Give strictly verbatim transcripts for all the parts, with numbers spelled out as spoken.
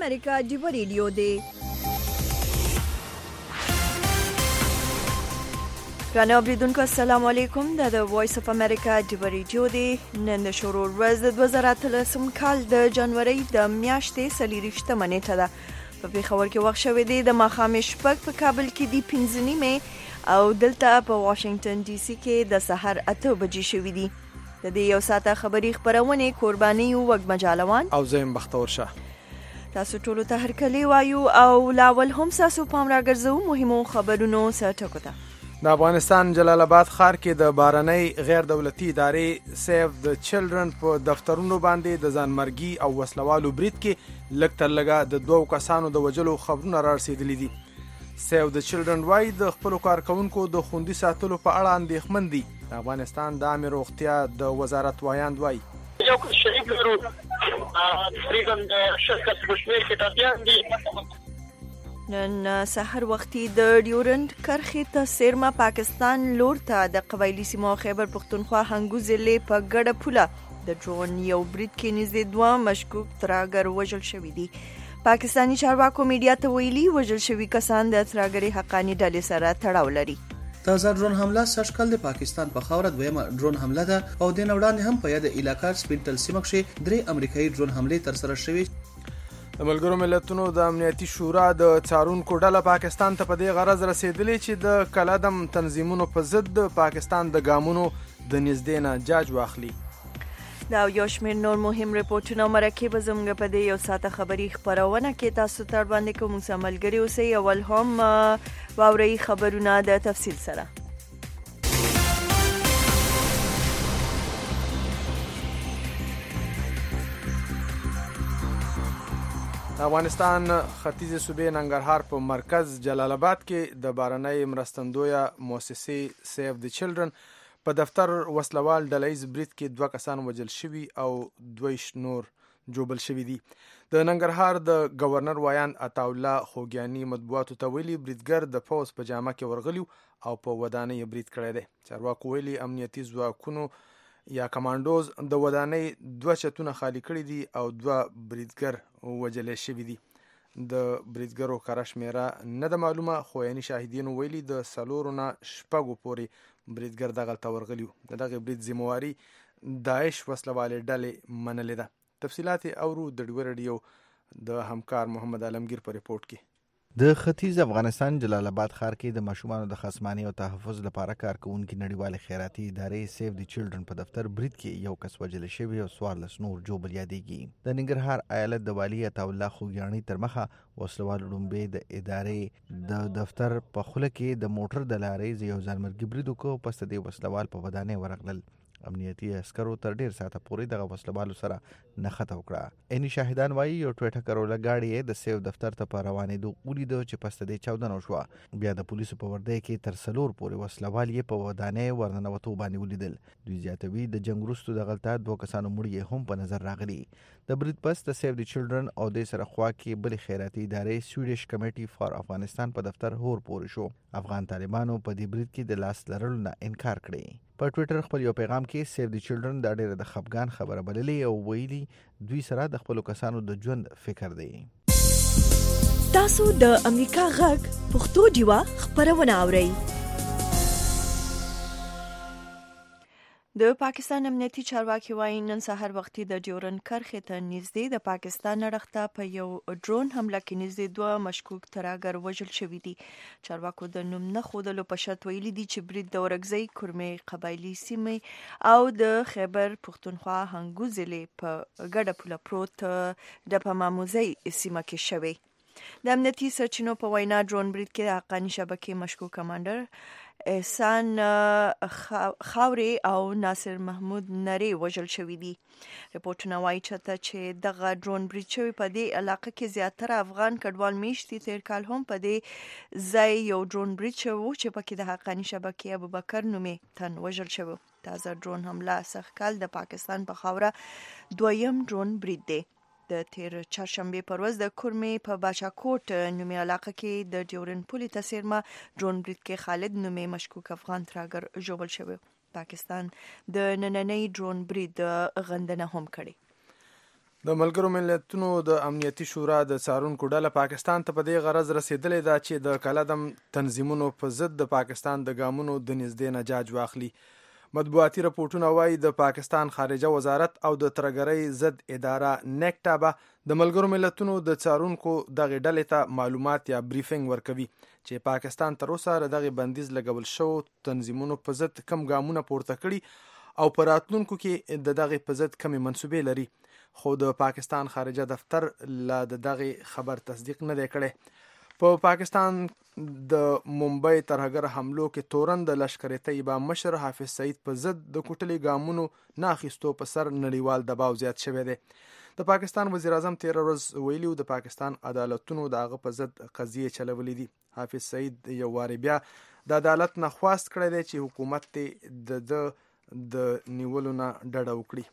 امریکا ډیو ریډیو دی. ګرانو اوریدونکو السلام علیکم. دا د وایس اف امریکا ډیو ریډیو دی. نن د شروع ورځ د دوه زره اتلسم کال د جنوري د میاشتې څلېرویشتمه نیټه ده. په پېښور کې وخت شوی دی د ماښام شپږ، په کابل کې دی پنځه نیمې او دلته په واشنگټن ډي سي کې د سحر اته بجې شوي دي. د دې یو ساعته خبري خبرونې قرباني او وګمجالوان او زم بختور شه. تاسو ټولو ته هرکلی وایو او لاول هم تاسو پام راګرځو مهمو خبرونو سره ټکو ته. د افغانستان جلال آباد ښار کې د بارنۍ غیر دولتي ادارې سیف د چلډرن په دفترونو باندې د ځانمرګي او وسلوالو برید کې لږ تر لږه د دوو کسانو د وژلو خبرونه رارسېدلي دي. سیف د چلډرن وايي د خپلو کارکوونکو د خوندي ساتلو په اړه اندېښمن دي. د افغانستان د عامې روغتیا د وزارت وایاند وايي یو کس شهید لرو تقریبا د شل کس په شمېر کې ټپیان دي. نن سحر وختي د ډیورنډ کرښې ته څیرمه پاکستان لور ته د قبایلي سیمو خیبر پښتونخوا هنګو ضلع په ګډه پوله د ډرون یو برید کې نږدې دوه مشکوک ترهګر وژل شوي دي. پاکستانی چارواکو میډیا ته ویلي وژل شوي کسان د ترهګرۍ حقاني ډلې سره تړاو لري. تازه ډرون حمله سږ کال د پاکستان په خاوره دویمه ډرون حمله ده او د نه وړاندې هم په یاد علاقه سپینټل سیمه کې درې امریکایي ډرون حملې ترسره شوې. د ملګرو ملتونو د امنیتي شورا د څارونکو ډله پاکستان ته په دې غرض رسېدلې چې د کلدم تنظیمونو په ضد د پاکستان د ګامونو د نږدې نه جاج واخلي. دا یو شمېر نور مهم رپورټونه مرکه به زموږ په دې یو ساعته خبري خبرونه کې تاسو ته وړاندې کوم. موږ سره ملګري اوسئ. اول هم واورئ خبرونه د تفصیل سره. افغانستان ختیځ صوبې ننګرهار په مرکز جلال آباد کې د بارنۍ مرستندویه مؤسسې سیف د چلډرن په دفتر وسلوال ډلهیز برید کې دوه کسان وژل شوي او دوه نور جوبل شوي دي. د ننګرهار د گورنر وایاند عطاالله خوږیاني مطبوعاتو ته ویلي بریدګر د پوځ په جامه کې ورغلی او په ودانۍ برید کړی دی. چارواکو ویلي امنیتي ځواکونو یا کمانډوز د ودانۍ دوه چتونه خالی کړي دي او دوه بریدګر وژل شوي دي. د بریدګرو کره شمېره نه ده معلومه، خو یعنی شاهدینو ویلي د څلورو نه شپږو پورې بریدګر دغلته ورغلی و. د دغه برید ذمهواري داعش وسلوالې ډلې منلې ده. تفصیلات اورو د ډیو ریډیو د همکار محمد عالمگیر په ریپورت کې. د ختیځ افغانستان جلال آباد ښار کې د ماشومانو د خصماني او تحفظ لپاره کارکوونکي نړیوالې خیراتي ادارې سیف د چلډرن په دفتر برید کې یو کس وژل شوی او څوارلس نور جوبل یادېږي. د ننګرهار ایالت د والي عطاالله خوږیاني تر مخه وسلوالو ډومبې د ادارې د دفتر په خوله کې د موټر د لارې یو ځانمرګي برید وکړ. پس د وسلوال په ودانۍ ورغلل. امنیتي عسکرو تر ډیر ساعته پورې دغه وسلوالو سره نښته وکړه. اني شاهدان وایي یو ټویټه کروله ګاډی د سیف دفتر ته په روانېدو ولیده چې پس د چاودنه وشوه. بیا د پولیسو په وردی کې تر څلور پورې وسلوال یې په ودانۍ ورننوتو باندې ولیدل. دوی زیاتوي د جنګ وروسته دغلته دوه کسانو مړي هم په نظر راغلي. د برید پس د سیف د چلډرن او د سره خوا کې بلې خیراتي ادارې سویډش کمیټي فار افغانستان په دفتر هور پورې شو. افغان طالبانو په دې برید کې د لاس لرلو نه انکار کړی. په ټویټر خپل یو پیغام کې سیف د چلډرن دا ډیره د خفګان خبره بللې او ویلي دوی سره د خپلو کسانو د ژوند فکر دی. تاسو د امریکا غږ پښتو ډیوا خبرونه اورئ. د پاکستان امنیتي چارواکي وایي نن سحر وختي د ډیورنډ کرښې ته نږدې د پاکستان اړخته په یو ډرون حمله کې نږدې دوه مشکوک ترهګر وژل شوي دي. چارواکو د نوم نه ښودلو په شرط ویلي دي چې برید د ورکزۍ کورمې قبایلي سیمې او د خیبر پښتونخوا هنګو ضلع په ګډه پوله پروت د پماموزۍ سیمه کې شوی. د امنیتي سرچینو په وینا ډرون برید کې د حقاني شبکې مشکوک کمانډر احسان خاوري او ناصر محمود نری وژل شوي دي. رپورټونه وایي چې دغه ډرون برید شوی په دې علاقه کې زیاتره افغان کډوال میشتي. تیر کال هم په دې ځای یو ډرون برید شوی چې پکې د حقاني شبکې ابوبکر نومې تن وژل شوی. تازه ډرون حمله سږ کال د پاکستان په خاوره دویم ډرون برید دی. د تیر چهارشنبه پر ورځ د کورمې په باچاکوټ نومي علاقه کې د ډیورنډ پولې ته څیرمه ډرون برید کې خالد نومي مشکوک افغان ترهګر ژوبل شوی. پاکستان د نننۍ ډرون برید غندنه هم کړې. د ملګرو ملتونو د امنیتي شورا د څارونکو ډله پاکستان ته په دې غرض رسیدلې ده چې د کلدم تنظیمونو په ضد د پاکستان د ګامونو د نږدې نه جاج واخلي. مطبوعاتي راپورټونه وایي د پاکستان خارجه وزارت او د ترهګرۍ ضد اداره نیکټا به د ملګرو ملتونو د څارونکو دغه ډلې ته معلومات یا بریفینګ ورکوي چې پاکستان تر اوسه د دغه بندیز لګول شوو تنظیمونو په ضد کم ګامونه پورته کړي او په راتلونکو کې د دغه په ضد کمې منصوبې لري. خو د پاکستان خارجه دفتر لا د دغه خبر تصدیق نه دی کړی. په پاکستان د ممبئی ترهګر حملو کې تورن د لشکر طیبه مشر حافظ سعید په ضد د کوټلې ګامونو نه اخیستو په سر نړیوال دباو زیات شوی دی. د پاکستان وزیر اعظم تیر ورځ ویلي د پاکستان عدالتونو د هغه په ضد قضیې چلولې دي. حافظ سعید یو واري بیا د عدالت نه خواست کړی دی چې حکومت ته د د نیولو نه ډډه وکړي.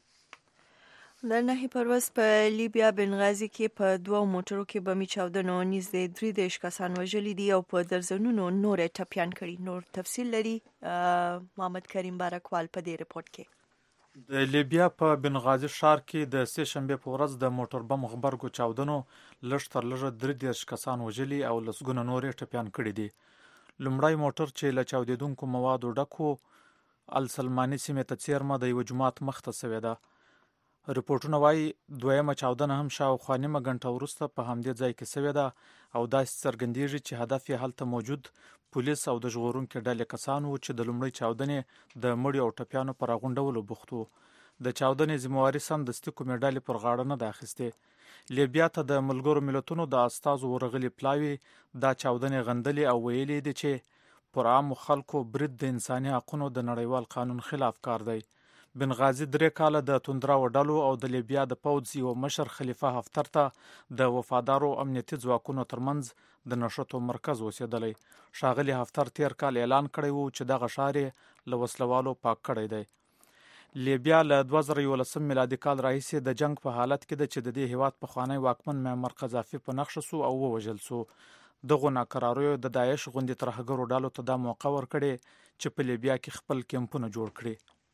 د نهي پروس په لیبیا بنغازي کې په دوه موټرو کې بمي چاودنو نږدې درې دېرش کسان وژلي دي او په درزنونو نور ټپيان کړي. نور تفصیل لري محمد کریم بارکوال په دې رپورت کې. د لیبیا په بنغازي ښار کې د سه شنبه په ورځ د موټر بم غبرګو چاودنو لږ تر لږه درې دېرش کسان وژلي او لسګونه نور ټپيان کړي دي. لومړی موټر چې له چاودېدونکو موادو ډک و السلماني سیمې ته څیرمه د یوه جومات مخ ته سوې ده. رپورټونه وایي دویمه چاودنه هم شاوخوا نیمه غنټه وروسته په همدې ځای کې سوې ده او داسې څرګندېږي چې هدف یې هلته موجود پولیس او د ژغورونکو ډلې کسان وو چې د لومړۍ چاودنې د مړیو او ټپیانو په راغونډولو بوخت وو. د چاودنې ذمهواري سمدستي کومې ډلې پر غاړه نه ده اخیستې. لیبیا ته د ملګرو ملتونو د استازو ورغلي پلاوي دا چاودنې غندلې او ویلي دي چې پر عامو خلکو برید د انساني حقونو د نړیوال قانون خلاف کار دی. بنغازي درې کاله د توندراو ډلو او د لیبیا د پوځ یو مشر خلیفه حفتر ته د وفادارو امنیتي ځواکونو ترمنځ د نښتو مرکز اوسېدلی. ښاغلي حفتر تیر کال اعلان کړی وو چې دغه ښار یې له وسلوالو پاک کړی دی. لیبیا له دوه زره یولسم میلادي کال راهیسې د جنگ په حالت کې ده چې د دې هیواد پخوانی واکمن معمر قذافي په نښه سو او ووژل سو. دغو ناقراریو د داعش غوندې ترهګرو ډلو ته دا موقع ورکړې چې په لیبیا کې خپل کیمپونه جوړ کړي.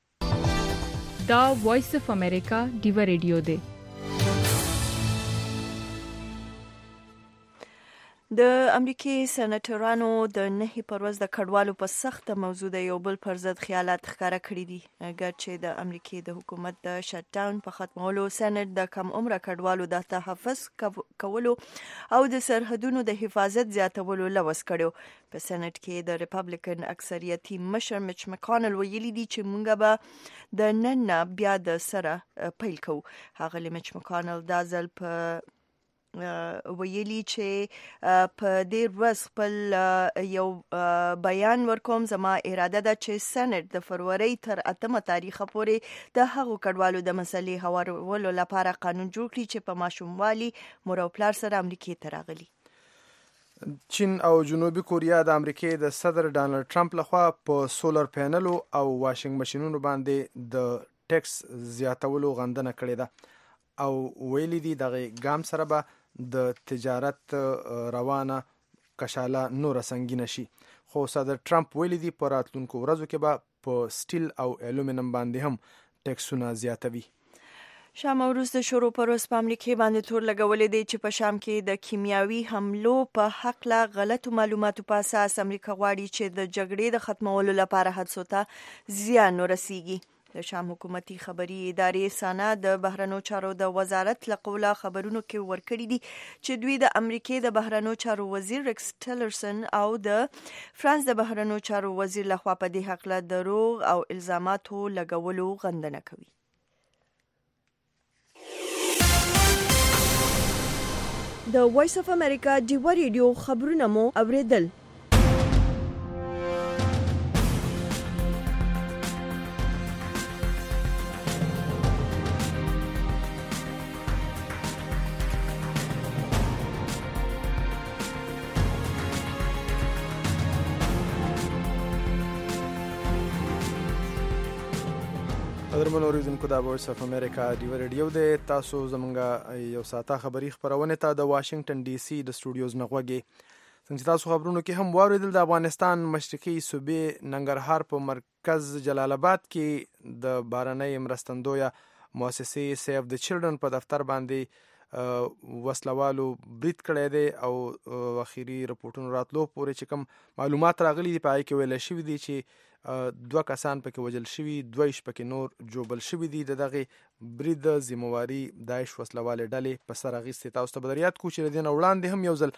دا وایس اف امریکا ډیو ریډیو دی. د امریکای سېناتورانو د نهي پروز د کډوالو په سخته موضوع د یو بل پر ضد خیالات ښکاره کړي دي. اگر چې د امریکای د حکومت د شټ ډاون په ختمولو سېنات د کم عمره کډوالو د تحفظ کولو او د سرحدونو د حفاظت زیاتولو لوس کړو. په سېنات کې د ریپابلیکن اکثریتي مشر میچ مکانل ویلي دي چې مونږ به د نن بیا د سره پیل کوو. هغه میچ مکانل دا ځل په ویلي چې په دې ورځ خپل یو بیان ورکوم زما اراده ده چې سېنات د فروری تر اتمه تاریخه پورې د هغو کډوالو د مسلې هوارولو لپاره قانون جوړ کړي چې په ماشوموالي مور او پلار سره امریکای ته راغلي. چین او جنوبي کوریا د امریکای د صدر ډانلډ ټرمپ لخوا په سولر پینلو او واشنګ ماشینونو باندې د ټیکس زیاتولو غندنه کړې ده او ویلي دي دغه ګام سره به د تجارت روانه کشاله نور سنگینه شي. خو صدر ټرمپ ویلي دي په راتلونکو ورځو کې به په سټیل او الومینیم باندې هم ټیکسونه زیاتوي. شام وروسته شروع پروس په امریکای باندې تور لګولې دی چې په شام کې د کیمیاوي حملو په حق لا غلطو معلوماتو په اساس امریکا غواړي چې د جګړې د ختمولو لپاره هڅو ته زیان ورسیږي. د شام حکومتي خبري ادارې سانا د بهرنیو چارو د وزارت له قوله خبرونو کې ورکړي دي چې دوی د امریکای د بهرنیو چارو وزیر ریکس ټیلرسن او د فرانس د بهرنیو چارو وزیر لخوا په دې حق له دروغ او الزاماتو لګولو غندنه کوي. د وایس اف امریکا ډیو ریډیو خبرونه مو اوریدل. قدرمن اوریدونکو د وایس اف امریکا ډیو ریډیو د تاسو زمونږه یو ساعته خبری خبرونه ته د واشنگټن ډي سي د سټوډیوز نغوږی. څنګه تاسو خبرونو کې هم واوریدل د افغانستان مشرقي صوبې ننګرهار په مرکز جلال آباد کې د بارنۍ مرستندویه مؤسسې سیف د چلډرن په دفتر باندې وسلوالو برید کړی دی او اخیری رپورټونو راتلو پورې چې کوم معلومات راغلي دي په هغې کې ویلی شوي دي چې دوه کسان پکې وژل شوي، دوه یې پکې نور جوبل شوي دي. د دغې برید ذمواري داعش وسلوالې ډلې په سر اخیستې. تاسو ته به در یاد کړو چې له دې نه وړاندې هم یو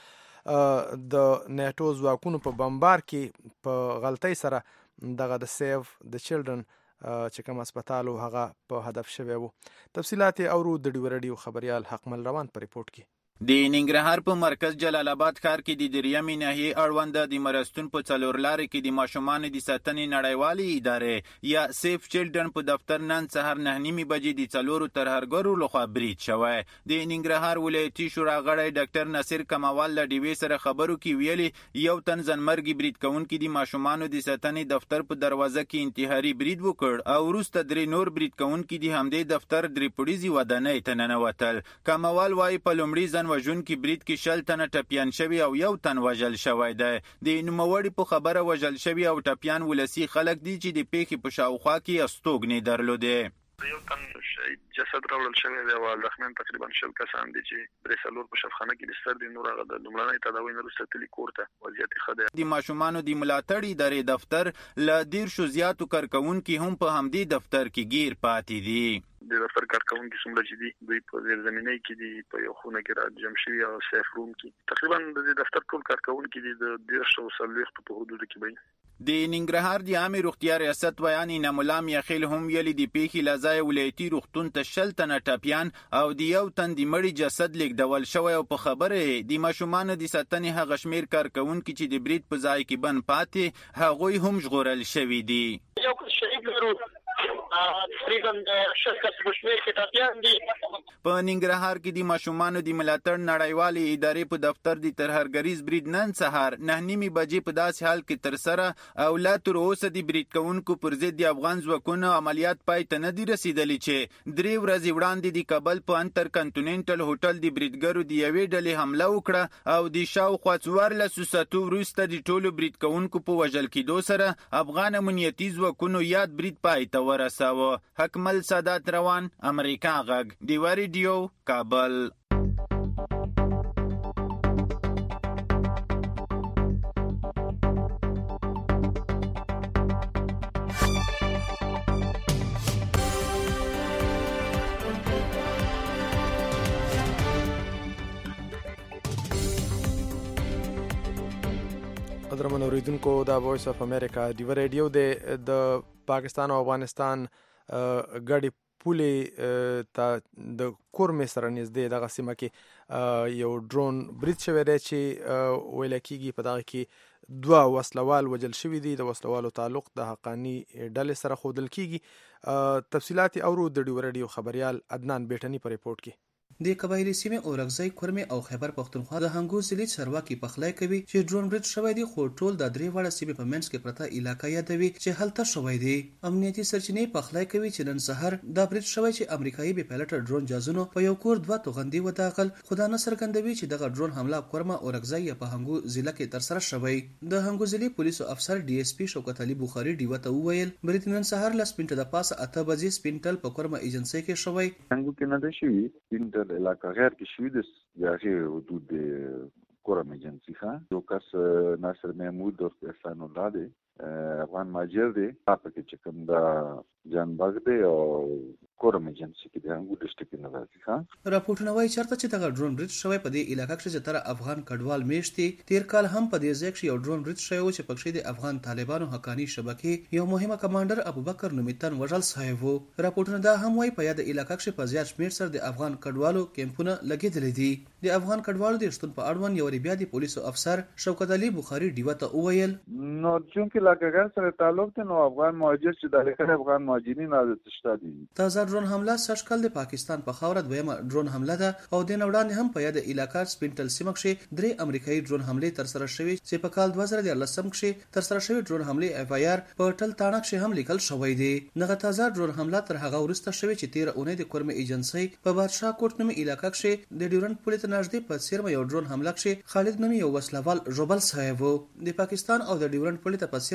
ځل د نیټو ځواکونو په بمبار کې په غلطۍ سره دغه د سیف د چلډرن چې کوم هسپتال هغه په هدف شوی وو. تفصیلات اورو د ډیو رادیو خبريال حقمل روان په ریپورت کې. د ننګرهار په مرکز جلال آباد ښار کې د دریمې ناحیې اړوند د مرستون په څلور لارې کې د ماشومانو د ساتنې نړیوالې ادارې یا سیف چلډرن په دفتر نن سهار نه نیمې بجې د څلورو ترهګرو لخوا برید شوی. د ننګرهار ولایتي شورا غړی ډاکټر نصیر کموال له ډیوې سره خبرو کې ویلي یو تن ځانمرګي برید کوونکي د ماشومانو د ساتنې دفتر په دروازه کې انتحاري برید وکړ او وروسته درې نور برید کوونکي د همدې دفتر درې پوړیزې ودانۍ ته ننوتل. کموال وایي په لومړي ځل وژون کې برید کې شل تنه ټپیان شوي او یو تن وژل شوی دی. د نوموړي په خبره وژل شوي او ټپیان ولسي خلک دي چې د پیښې په شاوخوا کې استوګنې درلودې. یو تن شهید جسد راوړل شوی دی او زخمیان تقریبا شل کسان دي چې درې څلور په شفخانه کې بستر دي، نور هغه د لومړنۍ تداوۍ نه وروسته تللي کور ته. وضعیت ښه دی. د ماشومانو د ملاتړ ادارې دفتر له دیرشو زیاتو کارکوونکي هم په همدې دفتر کې گیر پاتې دي. د دفتر کارکوونکي څومره چې دي دوی په زیر زمینۍ کې دي، په یو خونه کې را جمع شوي او سیف روم کې. تقریبا د دفتر ټول کارکوونکي دي د دیرش او څلوېښتو په حدودو کې وي. د ننګرهار د عامې روغتیا ریاست ویان انعام الله میاخیل هم ویلي د پیښې له ځایه ولایتي روغتون ته شل تنه ټپیان او د یو تن د مړي جسد لیږدول شوی او په خبره د ماشومانو د ساتنې هغه شمېر کارکوونکي چې د برید په ځای کې بند پاتې هغوی هم ژغورل شوي دي. یو شهید لرو تقریبا شل کس په شمېر کې ټپیان دي. په ننګرهار کې د ماشومانو د ملاتړ نړیوالې ادارې په دفتر د ترهګریز برید نن سهار نه نیمې بجې په داسې حال کې ترسره او لا تر اوسه د برید کوونکو پر ضد د افغان ځواکونو عملیات پای ته نه دي رسیدلي چې درې ورځې وړاندې د کابل په انټر کنټیننټل هوټل د بریدګرو د یوې ډلې حمله وکړه او د شاوخوا څوارلسو ساعتو وروسته د ټولو برید کوونکو په وژل کېدو سره افغان امنیتي ځواکونو یاد برید پای ته ورساوه. حکمل سادات روان، امریکا غږ، ډیوا ریډیو، کابل. قدرمن اوریدونکو دا وایس اف امریکا ډیوا ریډیو د پاکستان او افغانستان ګډي پولې ته د کورمې سره نږدې دغه سیمه کې یو ډرون برید شوی دی چې ویل کېږي په دغه کې دوه وسلوال وژل شوي دي. د وسلوالو تعلق د حقاني ډلې سره ښودل کېږي. تفصیلات اورو د ډیوا ریډیو خبريال عدنان بیټني په ریپورت کې. د قبایلی سیمې اورګزۍ، کورمې او خیبر پښتونخوا د هنګو ضلع چارواکي پخلی کوي چې ډرون برید شوی دی، خو ټول د درې واړه سیمې په منځ کې پرته علاقه یادوي چې هلته شوی دی. امنیتي سرچینې پخلی کوي چې نن سهار دا برید شوی چې امریکایي بې پیلوټه ډرون جازونو په یو کور دوه توغندي وداخل، خو دا نه څرګندوي چې دغه ډرون حمله کورمه اورګزۍ یا په هنګو ضلع کې ترسره شوی. د هنګو ضلع پولیسو افسر ډي اس پي شوکت علي بخاري ډیوه ته وویل برید نن سهار له سپینټ د پاسه اته بجې سپینټل په کورمه ایجنسۍ کې شوی. هنګو کې نه ده شوی، سپینټل علاقه غیر کې شوی د هغې حدود کورم ایجنسي ښه. یو کس ناصر محمود او احسان الله دی، افغان مهاجر دی، هغه کې چې کوم دا جان باغ دی او کورم ایجنسي کې د هنګو ډسټرکټ کې نه راځي ښه. راپورټونه وایي چېرته چې دغه ډرون برید شوی په دې علاقه کې زیاتره افغان کډوال میشت دي. تیر کال هم په دې ځای کې یو ډرون برید شوی و چې پکښې د افغان طالبانو حقاني شبکې یو مهمه کمانډر ابوبکر نومیتن وژل شوی و. راپورټونه دا هم وایي په یاده علاقه کې په زیات شمېر سره د افغان کډوالو کیمپونه لګېدلي دي. د افغان کډوالو د شتون په اړوند یو بیا د پولیسو افسر شوکت علي بخاري ډیوه ته وویل نو چونکې لاګهګر سره تعلق دی نو افغان مهاجر چې د لکه افغان مهاجرین عادت شته دي. تازه ډرون حمله سږ کال د پاکستان په خاوره دویمه ډرون حمله ده او د نوړاندې هم په یاد علاقه سپینټل سیمه کې درې امریکایي ډرون حمله تر سره شوې چې په کال دوه زره دیارلسم کې تر سره شوې ډرون حمله اف آی آر په ټل تاڼه کې هم لیکل شوی دی. نغه تازه ډرون حمله تر هغه وروسته شوې چې تیر اونۍ د کورمې ایجنسۍ په بادشاه کوټ نومي علاقه کې د ډیورنټ پولې ته نږدې په سیرمه یو ډرون حمله کې خالد نومي یو وسلوال ژوبل شوی و. د پاکستان او د ډیورنټ پولې ته په سیرمه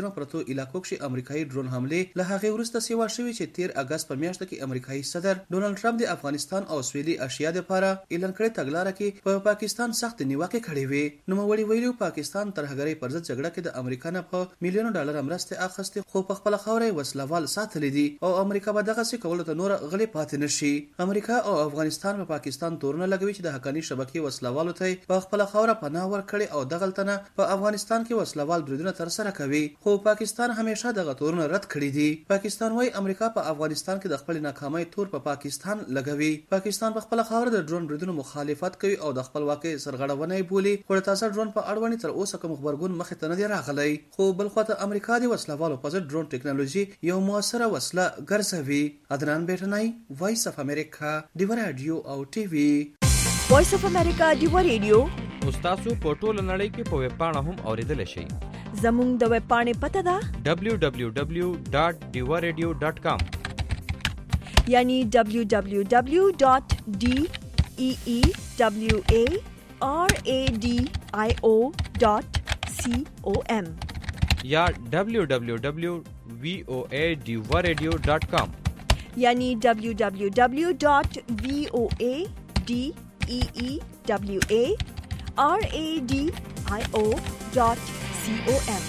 جرمه پرتو علاقو کې امریکایي ډرون حمله له هغه وروسته سیوا شوې چې تیر اگست په میاشت کې امریکایي صدر ډونالد ټرمپ د افغانستان او سویلي اشیا لپاره اعلان کړی تګلارې کې په پا پاکستان سخت نیوکه کړې وي. نو موري ویلو پاکستان ترهګرۍ پر ضد جګړه کې د امریکا نه په میلیونو ډالر مرسته اخیستې، خو په خپل خاورې وسلوال ساتلې دي او امریکا به دغه څه کولو ته نور غلي پاتې نشي. امریکا او افغانستان په پاکستان تورونه لګوي چې د حقاني شبکې وسلوالو ته په خپل خاوره پناه ورکړي او دغلتنه په افغانستان کې وسلوال بریدونه تر سره کوي، خو پاکستان همیشه دغه تورونه رد کړي دي. پاکستان وايي امریکا په افغانستان کې د خپل ناکامۍ تور په پا پاکستان لګوي. پاکستان په خپل خاوره د ډرون بریدونو مخالفت کوي او د خپلواکۍ سرغړونه بولي، خو تاسو ډرون په اړوند تر اوسه کوم خبرګون مخ ته نه دی راغلی. خو بل خواته امریکا د وسلوالو په ضد ډرون ټیکنالوژي یو موثره وسله ګرځوي. عدنان بیٹنای، وایس اف امریکا، ډیو رادیو او ټي وي. وایس اف امریکا ډیو رادیو تاسو په ټوله نړۍ کې په ویب پاڼه هم اوریدل شئ. زموږ د ویب پاڼې پته ده دبلیو دبلیو دبلیو ډاټ ډیو رادیو ډاٹ کام، یعنی دبلیو دبلیو دبلیو ډاٹ ډی ای ای دبلیو ای آر ای ډی آی او ډاٹ سی او ایم یا دبلیو دبلیو دبلیو وی او ای ډیو رادیو ډاٹ کام، یعنی دبلیو دبلیو دبلیو ډاٹ وی او ای ڈی ای ای ڈبلیو اے آر اے ڈی آئی او ڈاٹ سی او ایم.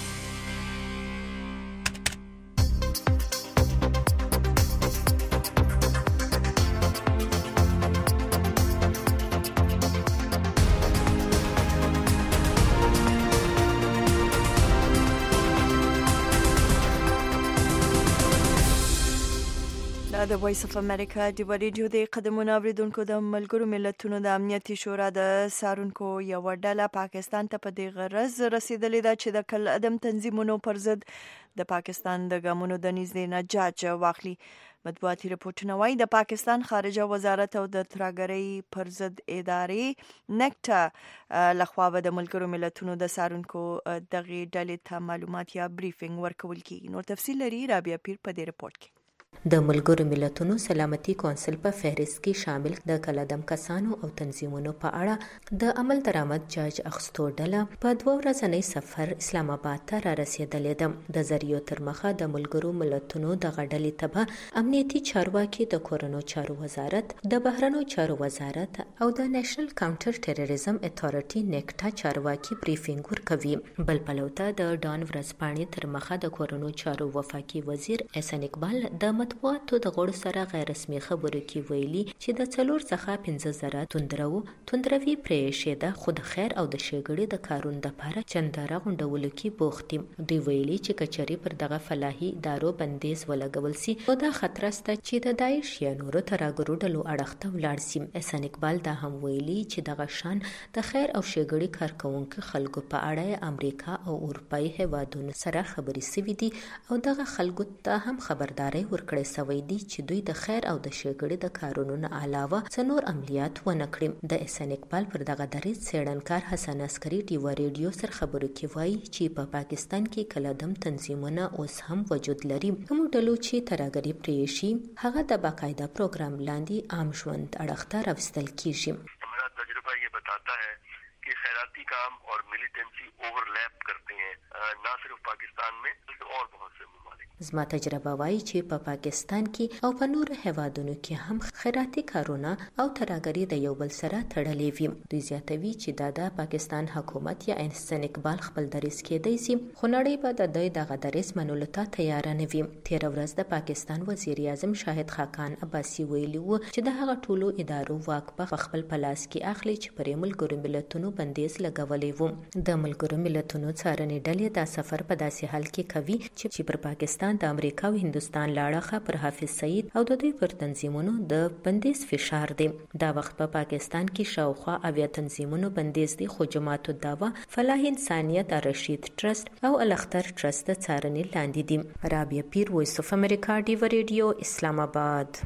د وایس اف امریکا د ریډیو د قدمونو اوریدونکو د ملګرو ملتونو د امنیتي شورا د سارونکو یو ډله پاکستان ته په دې غرض رسیدلې ده چې د کل عدم تنظیمونو پر ضد د پاکستان د ګامونو د نږدې نه جاج واخلي. مطبوعاتي رپورټونه وايي د پاکستان خارجه وزارت او د ترهګرۍ پر ضد ادارې نکټا لخوا د ملګرو ملتونو د سارونکو دغه ډلې ته معلومات یا بریفینګ ورکول کیږي. نور تفصیل لري رابعه پیر په دې رپورت کې. د ملګرو ملتونو سلامتي کونسل په فهرست کې شامل د کلدم کسانو او تنظیمونو په اړه د عمل درآمد جاج اخستو ډله په دوه ورځنی سفر اسلام آباد ته را رسیدلې ده. د ذریعو تر مخه د ملګرو ملتونو د غډلې ته امنیتي چارواکي د کورونو چارو وزارت، د بهرنیو چارو وزارت او د نېشنل کاونټر ټیرریزم اتھارټي نیکټا چارواکي بریفینګ ورکوي. بل پلوته د ډان ورځپاڼې تر مخه د کورونو چارو وفاقي وزیر احسان اقبال د مطبوعاتو د غړو سره غیر رسمي خبرو کې ویلي چې د څلور څخه پنځه زره توندرو توندروي پرې شیده خود خیر او د شګړې د کارون د لپاره چندره غونډولو کې بوختي. دوی ویلي چې کچري پر دغه فلاحي ادارو بندیز ولګول سي او دا خطر سته چې د داعش یا نورو ترهګرو ډلو اړخته ولاړ سي. احسان اقبال دا هم ویلي چې دغه شان د خیر او شګړې کارکونکو خلکو په اړه امریکا او اروپאי هیوادونو سره خبري سوي دي او دغه خلکو ته هم خبرداري ورکړي سوي دي چې دوی د خیر او د شګړې د کارونو نه علاوه څنور عملیات ونه کړي. د احسان اقبال پر دغه دریځ څېړنکار حسن عسکري ډیو ریډیو سره خبرو کې وایي چې په پاکستان کې کلدم تنظیمونه اوس هم وجود لري. کوم ډلو چې ترهګري پرې شي هغه د باقاعده پروګرام لاندې عام ژوند اړخ ته راوستل کیږي. हमारा तजुर्बा ये बताता है कि खैराती काम और मिलिटेंसी ओवरलैप करते हैं ना सिर्फ पाकिस्तान में बल्कि और बहुत से ममालिक. زما تجربه وایي چې په پاکستان کې او په نورو هیوادونو کې هم خیراتي کارونه او ترهګري د یو بل سره تړلې وي. دوی زیاتوي چې دا د پاکستان حکومت یا احسان اقبال خپل دریځ کېدای شي، خو نړۍ به د دوی دغه دریځ منلو ته تیار نه وي. تېره ورځ د پاکستان وزیر اعظم شاهد خاقان عباسي ویلي و چې د هغه ټولو ادارو واک په خپل پلاس کې اخلي چې پر ملګرو ملتونو بندیز لګولې وو. د ملګرو ملتونو څارنې ډلې دا سفر په داسې حال کې کوي چې پر پاکستان د امریکا او هندستان لاړه پر حافظ سعید او د دوی پر تنظیمونو د بندیز فشار دی. دا وخت په پاکستان کې شاوخوا اویا تنظیمونو بندیز دي، خو جماعت الدعوه، فلاح انسانیت، رشید ټرست او الاختر ټرست د څارنې لاندې دي. رابعه پیر، وایس اف امریکا، ډیو ریډیو، اسلام آباد.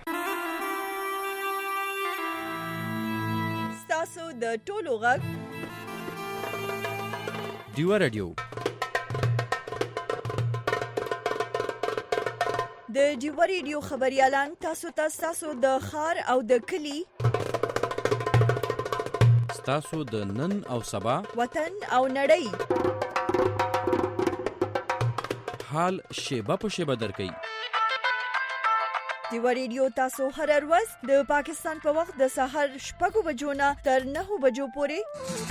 ستاسو د ټولو غږ ډیو ریډیو د ډیو ریډیو خبريالان تاسو ته تاسو د خار او د کلی تاسو د نن او سبا وطن او نړۍ حال شیبه په شیبه درکوي. دیوا ریډیو تاسو هر ورځ د پاکستان په وخت د سهار شپږو بجو نه تر نهو بجو پورې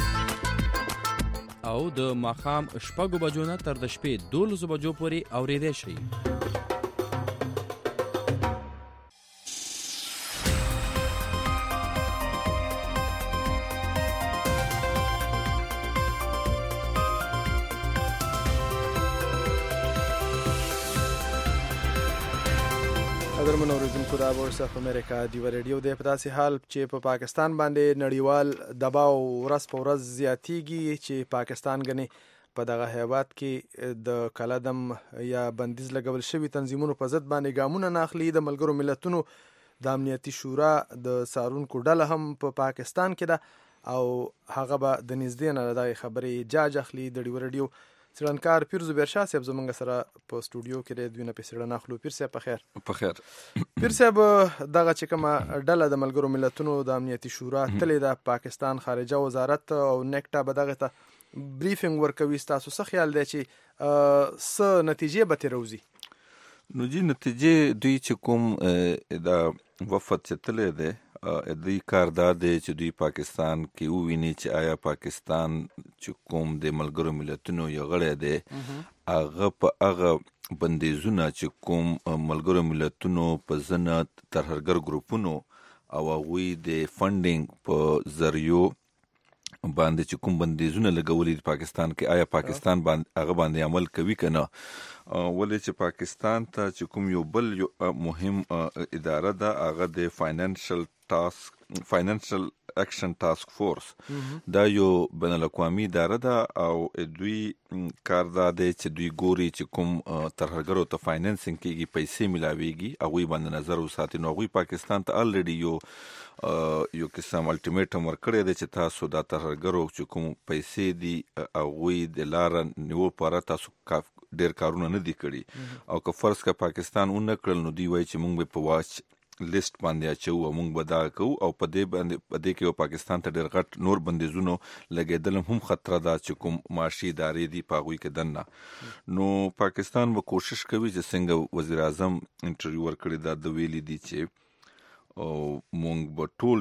او د ماښام شپږو بجو نه تر د شپې دولسو بجو پورې اورېدای شئ. قدرمن اوریدونکو دا وایس اف امریکا دیوا ریډیو د په داسې حال چې په پاکستان باندې نړیوال دباو ورځ په ورځ زیاتیږي چې پاکستان غني په دغه هیواد کې د کلادم یا بندیز لګول شوی تنظیمونو په ضد باندې ګامونه ناخلي. د ملګرو ملتونو د امنیتي شورا د سارونکو ډله هم په پا پاکستان کې ده او هغه به د نږدې نه د خبرې جاج اخلي. د دیوا ریډیو څرنکار پیر زبیر شاه صاحب زمونږ سره په سټوډیو کې د دوی نه پیسې ناخلو. پیر صاحب په خیر. په خیر. پیر صاحب دغه چې کومه ډله د ملګرو ملتونو د امنیتي شورا تلې د پاکستان خارجه وزارت او نیکټا به دغه ته بریفینګ ورکوي. تاسو څه خیال دی چې څه نتیجې به تروزي؟ نو جی نتیجې دوی چې کوم د وفد چې تلې ده دوی کار دا دی چې دوی پاکستان کې وویني چې آیا پاکستان چې کوم د ملګرو ملتونو یو غړی دی هغه په هغه بندیزونه چې کوم ملګرو ملتونو په ځنه ترهګر ګروپونو او هغوی د فنډینګ په ذریعو باندې چې کوم بندیزونه لګولي د پاکستان کې آیا پاکستان باندې هغه باندې عمل کوي که نه. ولې چې پاکستان ته چې کوم یو بل یو مهم اداره ده هغه د فاینانشل ټاسک فاینانشل اکشن ټاسک فورس دا یو بین الاقوامي اداره ده او دوی کار دا دی چې دوی ګوري چې کوم ترهګرو ته فاینانسینګ کېږي پیسې ملاویږي هغوی باندې نظر وساتي. نو هغوی پاکستان ته الریډي یو یو قسم الټیمیټم ورکړی دی چې تاسو دا ترهګرو چې کوم پیسې دي هغوی د لاره نیولو لپاره تاسو ډېر کارونه نه دي کړي او که فرض که پاکستان ونه کړل نو دوی وایي چې موږ به په واچ لیست باندې اچو او موږ به دا کوو او په دې باندې په دې کې یو پاکستان ته ډېر غټ نور بندیزونو لګېدل هم خطره ده چې کوم معاشي ادارې دي په هغوی کې دننه. نو پاکستان به کوشش کوي چې څنګه وزیر اعظم انټرویو ورکړی دا د ویلي دي چې او مونږ به ټول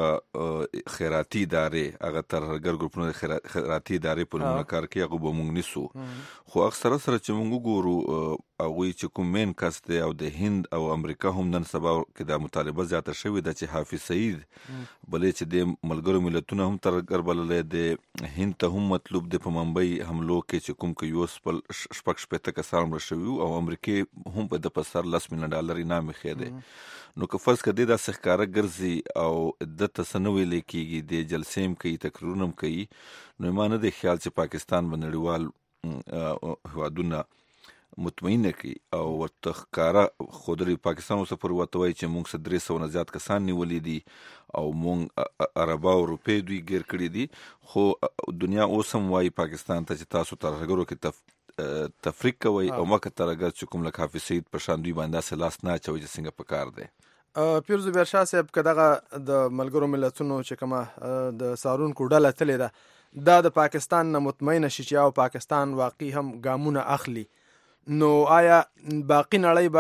هغه خیراتي ادارې هغه ترهګر ګروپونو د خیراتي ادارې په نومونه کار کوي هغه به مونږ نیسو. خو اکثره سره چې مونږ وګورو هغوی چې کوم مین کس دی او د هند او امریکا هم نن سبا کې دا مطالبه زیاته شوې ده چې حافظ سعید بلې چې د ملګرو ملتونو هم ترهګر بللی دی هند ته هم مطلوب دی په ممبئی حملو کې چې کوم که یو شپږ شپېته کسان مړه شوي او امریکې هم په ده په سر لس میلیونه ډالر انعام ایښی دی. نو که فرض که دی داسې ښکاره ګرځي او ده ته څه نه ویلی کېږي د جلسې هم کوي تقریرونه هم کوي نو ما نه دی خیال چې پاکستان به نړیوال هیوادونه مطمئنه کوي او ورته ښکاره ښودلي. پاکستان اوس پر ورته وایي چې موږ څه درې سوه نه زیات کسان نیولي دي او موږ عربه او روپۍ دوی ګیر کړي دي خو دنیا اوس هم وایي پاکستان ته چې تاسو ترهګرو کې تف تفریق کوي او مکه ترهګر چې کوم لکه حافظ سعید په شان دوی باندې داسې لاس نه اچوي چې څنګه په کار دی. پیر زبیر شاه صاحب که دغه د ملګرو ملتونو چې کومه د سارونکو ډله تلې ده دا د پاکستان نه مطمئنه شي چې او پاکستان واقعي هم ګامونه اخلي نو آیا باقی نړۍ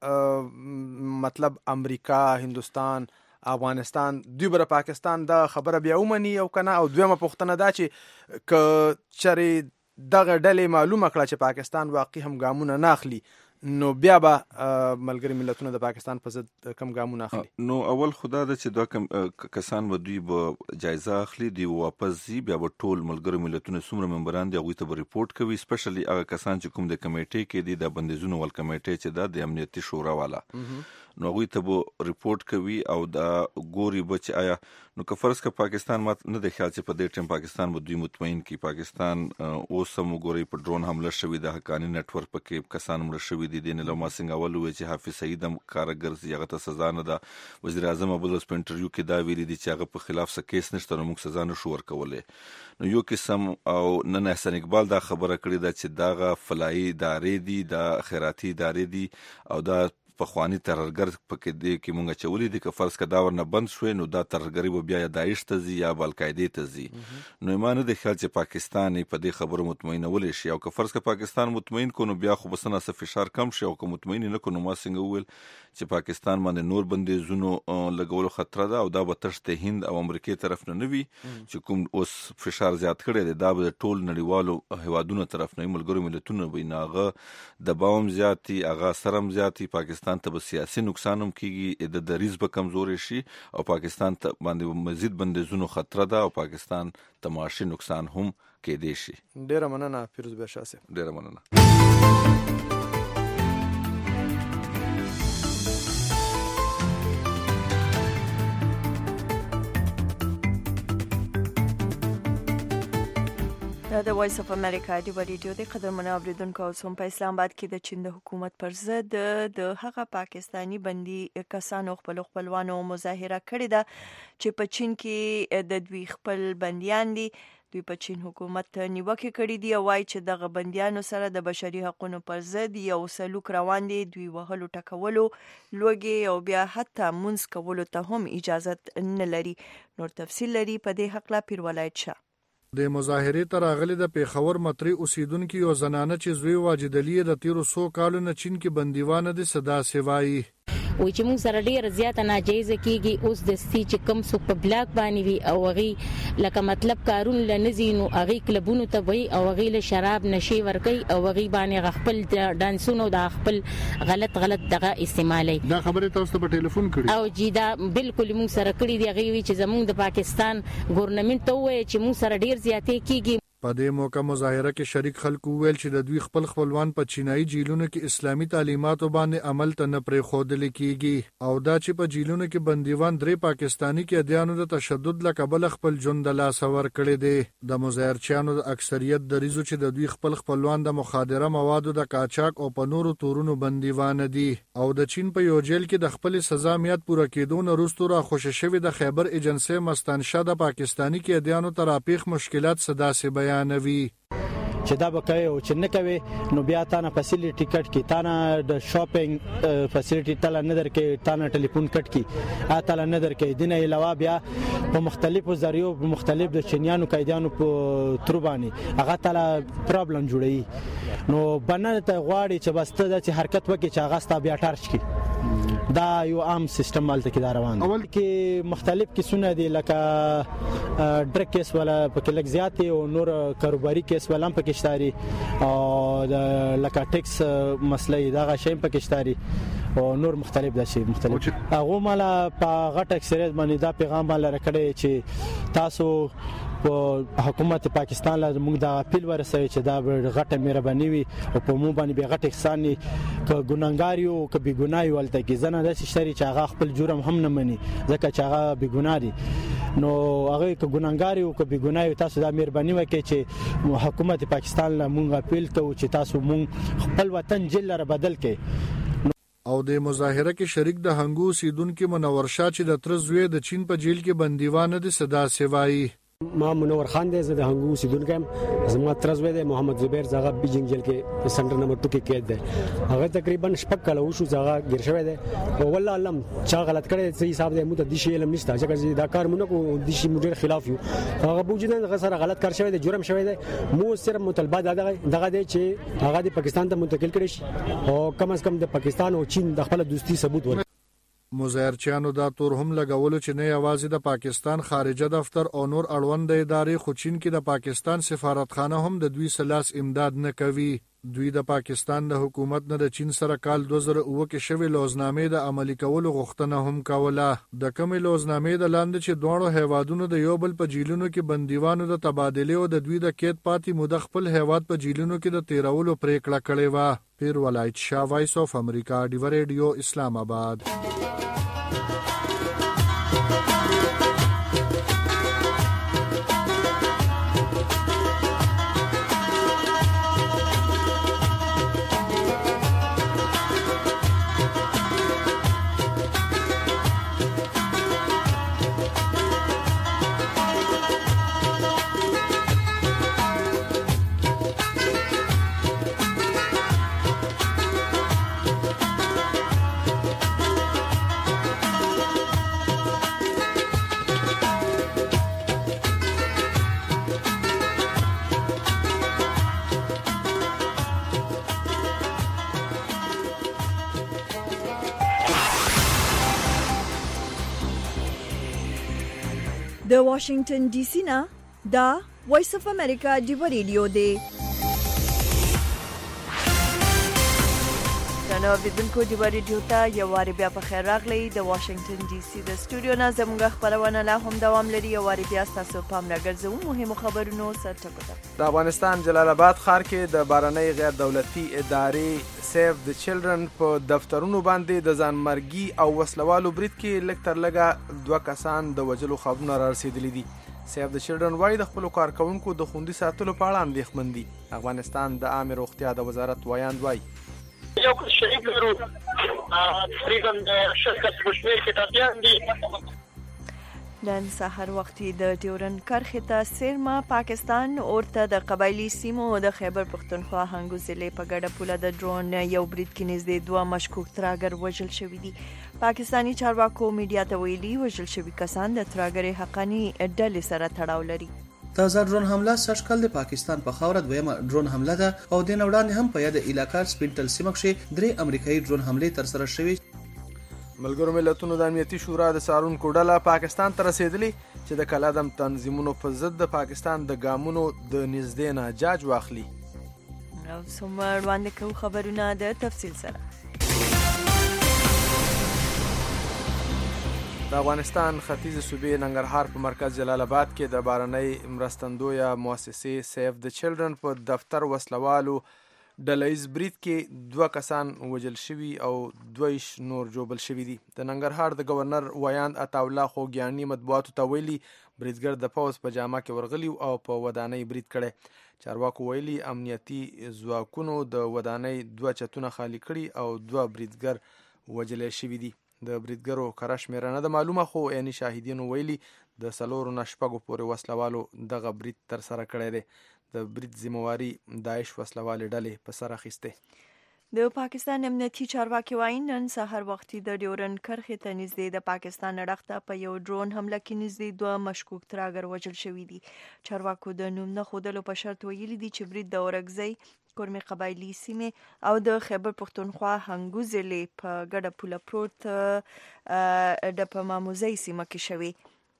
به مطلب امریکا هندوستان افغانستان دوی به پاکستان دا خبره بیا ومني او کنه؟ او دویمه پوښتنه دا چې که چېرې دغه ډلې معلومه کړه چې پاکستان واقعي هم ګامونه نه اخلي نو بیا به ملګري ملتونه د پاکستان په ضد کم ګامونه اخلي؟ نو اول خدا ده چې دا کم کسان به دوی به جایزه اخلي دوی واپس ځي بیا به ټول ملګري ملتونه څومره ممبران دي هغوی ته به ریپورټ کوي سپیشلی هغه کسان چې کوم د کمیټې کې دي د بندیزونو ول کمیټې چې ده د امنیتي شورا والا نو هغوی ته به ریپورټ کوي او دا ګوري به چې آیا نو که فرض که پاکستان ما نه دی خیال چې په دې ټایم پاکستان به دوی مطمئن کړي. پاکستان اوس هم وګورئ په ډرون حمله شوې ده حقاني نیټورک پکې کسان مړه شوي دي دې نه له ما څنګه اول وویل چې حافظ سعید هم کاره ګرځي هغه ته سزا نه ده. وزیر اعظم ابوالفضل په انټرویو کې دا ویلي دي چې هغه په خلاف څه کیس نشته نو موږ سزا نه شو ورکولی. نو یو قسم او نن احسان اقبال دا خبره کړې ده چې دغه فلاحي ادارې دي دا خیراتي ادارې دي او دا پخوانی ترهګر پکې دی کې مونږ چولې دي که فرض کا دا ورنه بند شوی نو دا ترهګری به بیا داعش ته ځي یا القاعده ته ځي. نو ایمان د خیال چې پاکستان په دې خبرو مطمئنول شي او که فرض کا پاکستان مطمئن کو نو بیا خو بسنه څه فشار کم شي او که مطمئن نه کو نو ما څنګه وویل چې پاکستان باندې نور بندیزونو لګولو خطر ده او دا به تشت هند او امریکای طرف نه نوي چې کوم اوس فشار زیات کړی دی دا به ټول نړیوالو هیوادونو طرف نه ملګرو ملتونو به ناغه دباوم زیاتی هغه سرم زیاتی پاکستان ته به سیاسي نقصان هم کیږي د دریز به کمزوري شي او پاکستان ته باندې مزید بندیزونو خطر ده او پاکستان ته معاشي نقصان هم کېدی شي. ډیره مننه فیروز بشا صاحب. ډیره مننه. دا د وایس اف امریکا دی ریډیو د قدرمنو اوریدونکو اوس هم په اسلام آباد کې د چین د حکومت پر ضد د هغه پاکستانی بندي کسانو خپل خپلوانو مظاهره کړې ده چې په چین کې د دوی خپل بنديان دي. دوی په چین حکومت نیوکه کړې دي او وايي چې دغه بنديانو سره د بشري حقوقو پر ضد یو سلوک روان دي. دوی وهلو ټکولو لوګي او بیا حتی منځ کولو ته هم اجازه نه لري. نور تفصیل لري په دې حق لا پیر ولایت شه. د مظاهرې تر اغلی د پیښور مطري اوسیدونکو یو زنانه چې زوی واجدلی د تیرو سو کالو نه چین کې بندیوانه دي صدا سیوای وای چې موږ سره ډیره زیاته ناجایزه کیږي. اوس د ستی چې کم سو په بلاک باندې وي او غي لکه مطلب کارون لنزینو اغي کلبونو ته وي او غي له شراب نشي ورکي او غي باندې خپل ډانسونو د خپل غلط غلط دغه استعمالي. دا خبره تاسو په ټلیفون کړی او جی دا بالکل موږ سره کړی دی. غي وی چې زموږ د پاکستان ګورنمنت ته وای چې موږ سره ډیر زیاتې کیږي. په دې موقع مظاهره کې شریک خلکو ویل چې د دوی خپل خپلوان په چینایي جیلونو کې اسلامي تعلیماتو باندې عمل ته نه پرې خودل کیږي او دا چې په جیلونو کې بندیوان درې پاکستانی کې ادیانو د تشدد لکبل خپل ژوند لا سور کړي دي. د مظاهرچیانو د اکثریت د ریزو چې د دوی خپل خپلوان د مخادره موادو د قاچاق او په نورو تورونو بندیوان دي او د چین په یو جیل کې د خپل سزا میاد پوره کېدو نه وروسته را خوشی شوی د خیبر ایجنسی مستنشا د پاکستانی کې ادیانو تراپیخ مشکلات صدا سي بیانوي چې دا به کوي او چې نه کوي نو بیا تا نه فیسیلیټي کټ کی تا نه د شاپینګ فیسیلیټي تل نه درکې تا نه ټلیفون کټ کی اته نه درکې دینه علاوه بیا په مختلفو ذریعو په مختلف د چینیانو قیدانو په تربانی هغه تل پرابلم جوړي. نو بنه ته غواړي چې بس ته د حرکت وکړي چې هغه ستا بیا ټارچ کی. دا یو عام سیستم مالته کې دا روان. اول کې مختلف کیسونه دي لکه ډرګ کیس ولا په لک زیات او نور کاروباري کیس ولا په کېشتاري او لکه ټیکس مسلې دا غشیم په کېشتاري او نور مختلف دي شي مختلف. هغه مال په غټ اکثریت باندې دا پیغام مال راکړي چې تاسو په حکومت پاکستان له موږ د اپیل ورسوي چې دا غټه مهرباني وي او په مو باندې به غټ احسان ني ک ګناګاریو ک بي ګناي ولته کې زنه د شری چې هغه خپل جرم هم نه مني ځکه چې هغه بي ګناري. نو هغه ک ګناګاریو ک بي ګناي تاسو د مهرباني وکړي چې حکومت پاکستان له موږ اپیل کوو چې تاسو موږ خپل وطن جیل را بدل کړي. او د مظاهره کې شریک د هنګو سیدونکو منور شاه چې د ترزوی د چین په جیل کې بندیوانه دي صدا سیوای. ما منور خان دی زه د هنګو سیدونکو زما ترزوی دی محمد زبیر زغه بیجینګ جیل کې سنټر نمبر دو کې قید دی. هغه تقریبا شپږ کاله وشو زغه ګیر شوی دی او والله علم چا غلط کړی صحیح حساب دی مو ته د شی علم نشته چې دا کار مونږ کو د شی مدیر خلاف یو هغه بوجودن هغه سره غلط کار شوی دی جرم شوی دی. مو صرف مطالبه دغه دغه دی چې هغه د پاکستان ته منتقل کړي شي او کم از کم د پاکستان او چین د خپل دوستي ثبوت ورکړي. مظاهرچیانو دا تور هم لګولو چې نه یوازې د پاکستان خارجه دفتر او نور اړوند ادارې خو چین کې د پاکستان سفارتخانه هم د دوی سلاس امداد نه کوي. دوی د پاکستان د حکومت نه د چین سره کال دو زره اوه کې شوی لوزنامې د عملی کولو غوښتنه هم کوله. د کومې لوزنامې د لاندې چې دوه هیوادونو د یو بل په جیلونو کې بندیوانو د تبادله او د دوی د قید پاتې موده خپل هیواد په جیلونو کې د تیرولو پریکړه کړې و. پیر ولایت شاه وایس اف امریکا دی ریډیو اسلام آباد. د واشنگټن ډي سي نه دا وایس اف امریکا ډیو ریډیو دی. نو اوریدونکو ډیو ریډیو ته یو واری بیا په خیر راغلی. د واشنگټن ډي سي د سټوډیو نه زموږ خبرونه لا هم دوام لري. یو واری بیا تاسو پام راګرځوم مهمو خبرونو سره ټکو. د افغانستان جلال آباد ښار کې د بارنۍ غیر دولتي ادارې سیف د چلډرن په دفترونو باندې د ځانمرګي او وسلوالو برید کې لږ تر لږه دوه کسان د وژلو خبرونه را رسېدلي دي. سیف د چلډرن وايي د خپلو کارکوونکو د خوندي ساتلو په اړه اندېښمن دي. افغانستان د عامه روغتیا د وزارت وایاند وايي یو کس شهید لرو، تقریبا د شل کس په شمېر کې ټپیان دي. نن سحر وختي د ډیورن کرښې ته څیرمه پاکستان اورته د قبایلي سیمو د خیبر پښتونخوا هنګو ضلع په ګډه پوله د ډرون یو برید کې نږدې دوه مشکوک ترهګر وژل شوي دي. پاکستاني چارواکو میډیا ته ویلي وژل شوي کسان د ترهګرۍ حقاني ډلې سره تړاو لري. تازه ډرون حمله سږکال د پاکستان په خاوره دویمه ډرون حمله ده او د نه وړاندې هم په یاد علاقې سپینټل سیمه کې درې امریکایي ډرون حملې ترسره شوې. ملګرو ملتونو د امنیتي شورا د څارونکو ډله پاکستان ته رسېدلې چې د کلادم تنظیمونو په ضد د پاکستان د ګامونو د نږدې نه جاج واخلي. او څومره وړاندې کوو خبرونه د تفصیل سره. د افغانستان ختیځ صوبې ننګرهار په مرکز جلال آباد کې د بارنۍ مرستندویه مؤسسې سیف د چلډرن په دفتر وسلوالو ډلهیز برید کې دوه کسان وژل شوي او دوه نور ژوبل شوي دي. د ننګرهار د گورنر ویاند عطاالله خوږیاني مطبوعاتو ته ویلي بریدګر د پوځ په جامه کې ورغلي او په ودانۍ برید کړی. چارواکو ویلي امنیتي ځواکونو د ودانۍ دوه چتونه خالي کړي او دوه بریدګر وژل شوي دي. د بریدګرو کره شمېره نه ده معلومه خو عیني شاهدینو ویلي د څلورو نه شپږو پورې وسلوالو دغه برید ترسره کړی دی. د برید ذمهواري داعش وسلوالې ډلې په سر اخیستې. د پاکستان امنیتي چارواکي وايي نن سحر وختي د ډیورن کرښې ته نږدې د پاکستان اړخ ته په یو ډرون حمله کې نږدې دوه مشکوک ترهګر وژل شوي دي. چارواکو د نوم نه ښودلو په شرط ویلي دي چې برید د اورکزۍ کورمې قبایلي سیمې او د خیبر پښتونخوا هنګو ضلع په ګډه پوله پروت د په ماموزۍ سیمه کې شوي.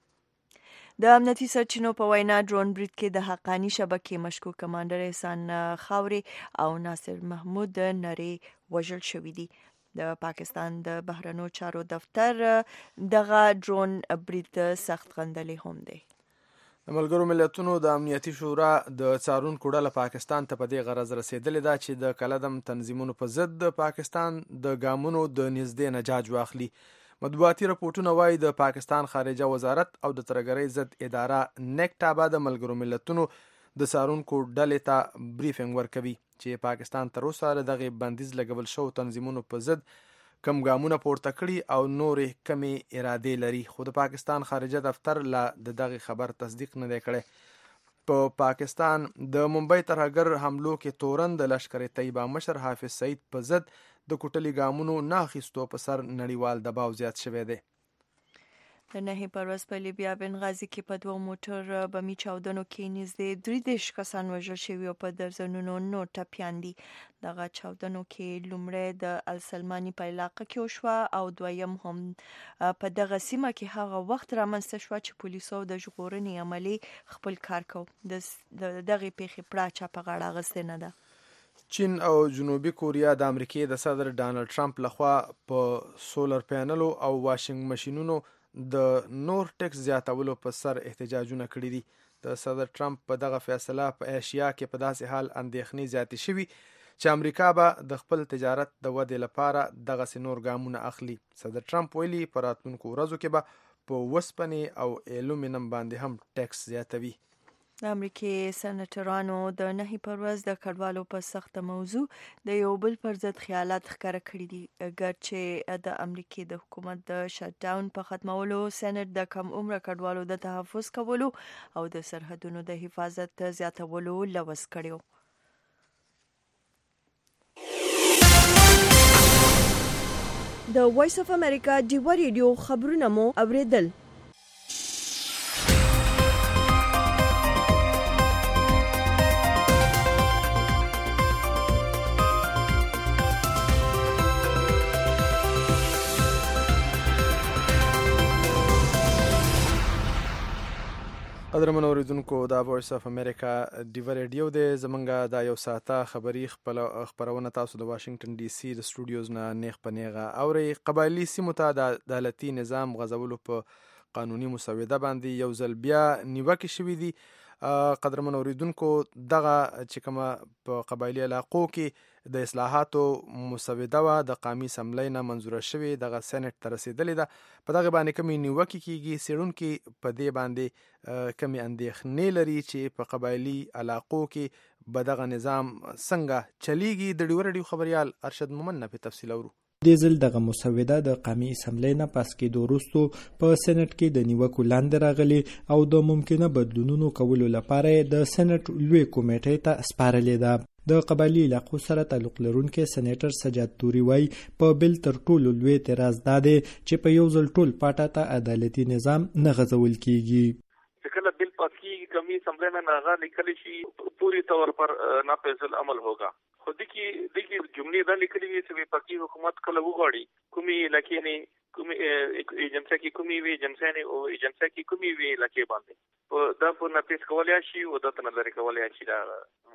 د امنیتي سرچینو په وینا ډرون برید کې د حقانی شبکې مشکوک کمانډر احسان خاوري او ناصر محمود نری وژل شوي دي. د پاکستان د بهرنیو چارو دفتر دغه ډرون برید سخت غندلی هم دی. د ملګرو ملتونو د امنیتي شورا د څارونکو ډله پاکستان ته په دې غرض رسېدلې ده چې د کلدم تنظیمونو په ضد د پاکستان د ګامونو د نږدې نه جاج واخلي. مطبوعاتي رپورټونه وایي د پاکستان خارجه وزارت او د ترهګرۍ ضد اداره نیکټابا د ملګرو ملتونو د څارونکو ډلې ته بریفینګ ورکوي چې پاکستان تر اوسه له دغې بندیز لګول شوو تنظیمونو په ضد کم ګامونه پورته کړي او نورې کمې ارادې لري. خو د پاکستان خارجه دفتر لا د دغې خبر تصدیق نه دی کړی. په پا پاکستان د ممبئی ترهګر حملو کې تورن د لشکر طیبه مشر حافظ سعید په ضد د کوټلي ګامونو نه اخیستو په سر نړیوال دباو زیات شوی دی. د نهي پرواز په لیبیا بنغازي کې په دوه موټر بمي چاودنو کې نږدې درې دېرش کسان وژل شوي او په درجنونو نور ټپیان دي. دغه چاودنو کې لومړی د السلماني په علاقه کې وشوه او دویم هم په دغه سیمه کې هغه وخت رامنځته شوه چې پولیسو د ژغورنې عملې خپل کار کو. د دغې پیښې پړه چا په غاړه اخیستې نه ده. چین او جنوبي کوریا د امریکې د صدر ډانلډ ټرمپ لخوا په سولر پینلو او واشنګ ماشینونو د نور ټیکس زیاتولو په سر احتجاجونه کړي دي. د صدر ټرمپ په دغه فیصله په ایشیا کې په داسې حال اندېښنې زیاتې شوي چې امریکا به د خپل تجارت د ودې لپاره دغسې نور ګامونه اخلي. صدر ټرمپ ویلي په راتلونکو ورځو کې به په وسپنې او ایلومینم باندې هم ټیکس زیاتوي. د امریکې سنټرانو د نهي پرواز د کډوالو په سخته موضوع د یو بل پر ضد خیالات ښکاره کړي دي. ګرچې د امریکې د حکومت د شټ ډاون په ختمولو سېنټ د کم عمره کډوالو د تحفظ کولو او د سرحدونو د حفاظت زیاتولو لوز کړی. د وایس اف امریکا ډیو ریډیو خبرونه مو اوریدل. قدرمن اوریدونکو دا وایس اف امریکا ډیو ریډیو د زمونږه دا یو ساعته خبری خبرونه تاسو د واشنگټن ډي سي د سټوډیوز نه نیغ پنیغه اوري. قبایلی سیمو ته د عدالتي نظام غځولو په قانوني مسوده باندې یو ځل بیا نیوکه شوې دي. قدرمن اوریدونکو دغه چې کومه په قبایلی علاقو کې د اصلاحاتو مسوده وا د قومي اسمبلی نه منزوره شوې دغه سېنات ته رسیدلې ده. په دغه باندې کومې نیوکه کیږي سیړونکو په دې باندې کومې اندېښنې لري چې په قبایلی علاقو کې به دغه نظام څنګه چلیږي. د ډیو ریډیو خبريال ارشد مومن نه په تفصیل اورو. د ځل دغه مسوده د قومي اسمبلی نه پاس کېدو وروسته په سېنات کې د نیوکو لاندې راغلي او د ممکنه بدلونونو کولو لپاره د سېنات لوی کمیټې ته سپارلې ده. د قبایلی علاقو سره تعلق لرونکي سېنیټر سجاد توري وایي په بل تر ټولو لوی اعتراض دا دی چې په یو ځل ټول پاټه ته عدالتي نظام نه غځول کیږي. کله بل پاس کیږي قومي اسمبلی میں ناغا لیکل شي پوری طور پر نافذ العمل ہوگا. خود کی دیکھیے جملے دا لکھلی ہوئی چې پاکی حکومت کله وغواړي کومي علاقې نه کومي ایجنسی کی کومي وی ایجنسی نه او ایجنسی کی کومي وی علاقې باندې دا په نافذ کولای شي او د تنه لري کولای شي. دا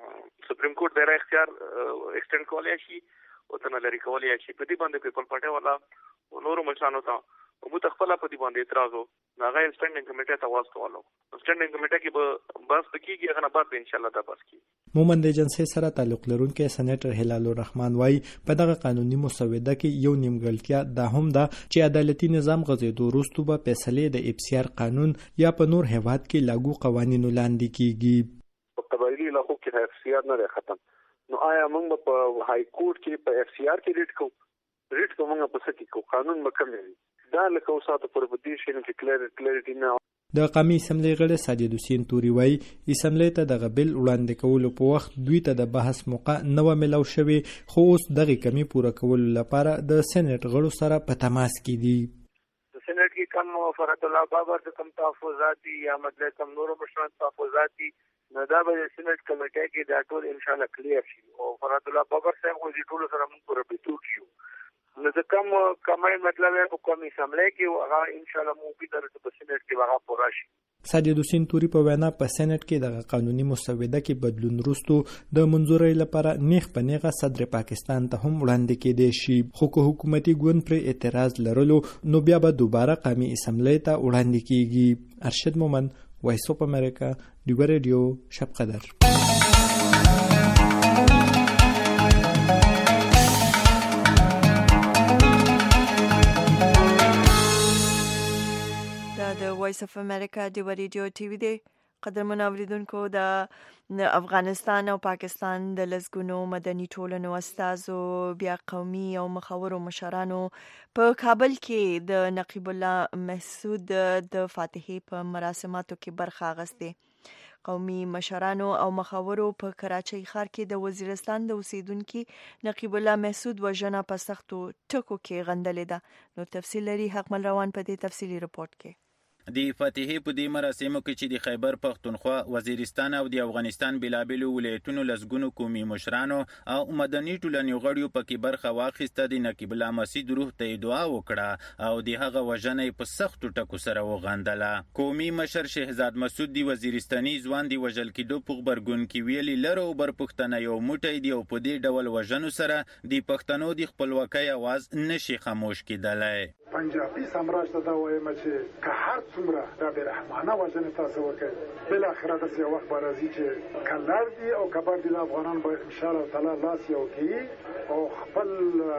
سپریم کورټ ډیر اختیار ایکسټند کولای شي او تنه لري کولای شي. په دې باندې پیپل پارټي والا نورو مشرانو ته او متخفله په دې باندې اعتراض وو. هغه سټینډینګ کمیټه ته واس کولو. سټینډینګ کمیټه کې به بس بکیږي هغه نه بعد ان شاء الله دا بس کی. مومند ایجنسی سره تعلق لرونکي سېنیټر هلال الرحمن وایي په دغه قانوني مسوده کې یو نیمګړتیا دا هم ده چې عدالتي نظام غځېدو وروسته به فیصلې د اف سی آر قانون یا په نور هیواد کې لاګو قوانینو لاندې کیږي. په قبایلی علاقو کې اف سی آر نه ختم نو آیا موږ په های کورټ کې په اف سی آر کې ریټ کو ریټ کو موږ په سکی کو قانون مکمل دا لکه اوساته پر بدی شي چې کلیریټی نه. د قومي اسمبلی غړي ساجد حسین توري وایي اسمبلی ته د غبل وړاندې کولو په وخت دوی ته د بحث موقع نه و ملو شوی خو اوس دغه کمی پوره کولو لپاره د سېنات غړو سره په تماس کې دي. د سېنات کې کم فرات الله بابر د کم تحفظات یا مطلب کم نورو مشران تحفظات نو دا به سېنات کمیټه کې دا ټول ان شاء الله کلیر شي او فرات الله بابر صاحب خو دې ټول سره موږ پوره پېتو کیو. نو د کم کمای مطلب یې په قومي اسمبلی کې هغه ان شاء الله مو په درته په سېنات کې هغه پوره شي. ساجد حسین توري په وینا په سېنات کې د قانوني مسوده کې بدلون وروسته د منځورۍ لپاره نیغ په نیغه صدر پاکستان ته هم وړاندې کېدی شي خو که حکومتي ګوند پر اعتراض لرلو نو بیا به دوباره قومي اسمبلی ته وړاندې کیږي. ارشد مومن وایس اف امریکا ډیو ریډیو شب قدر. وایس اف امریکا ډیو ریډیو ټي وی دی. قدرمن اوریدونکو د افغانستان او پاکستان د لسګونو مدني ټولنو استازو بیا قومي او مخورو مشرانو په کابل کې د نقیب الله محسود د فاتحې په مراسماتو کې برخه اخیسته. قومي مشرانو او مخورو په کراچۍ ښار کې د وزیرستان د اوسیدونکو نقیب الله محسود وژنه په سختو ټکو کې غندلې ده. نو تفصیل لري حکمل روان په دې تفصیلی رپورت کې. د فاتحې په دې مراسمو کې چې د خیبر پښتونخوا وزیرستان او د افغانستان بلابلو ولایتونو لسګونو قومي مشرانو او مدني ټولنې غړیو پکې برخه واخیسته د نقیب الله محسود روح ته دعا وکړه او د هغه وژنې په سختو ټکو سره وغندله. قومي مشر شهزاد مسعود د وزیرستاني ځوان د وژل کېدو په خبرګون کې ویلي لره او بر پښتنه یو موټی دی او په دې ډول وژنو سره د پښتنو د خپلواکۍ आवाज نشي خاموش کېدلی. پنجابي سامراج ته دا وایم چې که هر څومره دا به رحمانه وژنې تاسو وکړئ بل آخره داسې یو وخت به راځي چې کلر دي او کبر دي افغانان به انشاءالله تعالی لاس یو کوي او خپل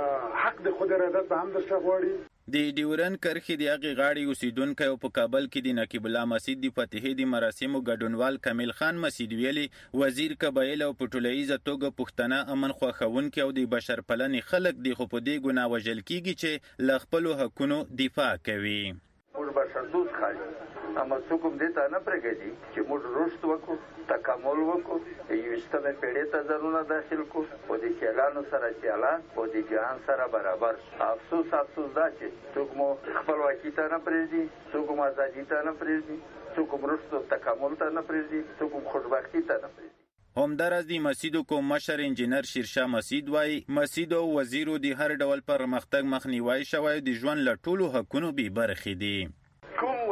حق د خود ارادت به هم درڅخه غواړي. د ډیورن کرښې د هغې غاړې اوسیدونکی او په کابل کې د نقیب الله مسعود د فاتحې د مراسمو ګډونوال کامل خان مسعود ویلي وزیر قبایل او په ټولیزه توګه پښتانه امن خوښونکي او د بشرپالنې خلک دي خو په دې ګناه وژل کیږي چې له خپلو حقونو دفاع کوي. موږ بشردوست خالي اما څوک هم دې ته نه پرېږدي چې موږ رشد وکړو تکامل وکړو یویشتمې پیړۍ ته ځانونه داخل کړو په دې سیالانو سره سیالان په دې جهان سره برابر. افسوس افسوس دا چې څوک مو خپلواکي ته نه پرېږدي څوک مو ازادي ته نه پرېږدي څوک مو رشد او تکامل ته نه پرېږدي څوک مو خوشبختي ته نه پرېږدي. همدارز د مسعود کوم مشر انجینر شیرشاه مسعود وایي مسعود او وزیرو د هر ډول پرمختګ مخنیوي شوی د ژوند له ټولو حقونو بې برخې دي. کوم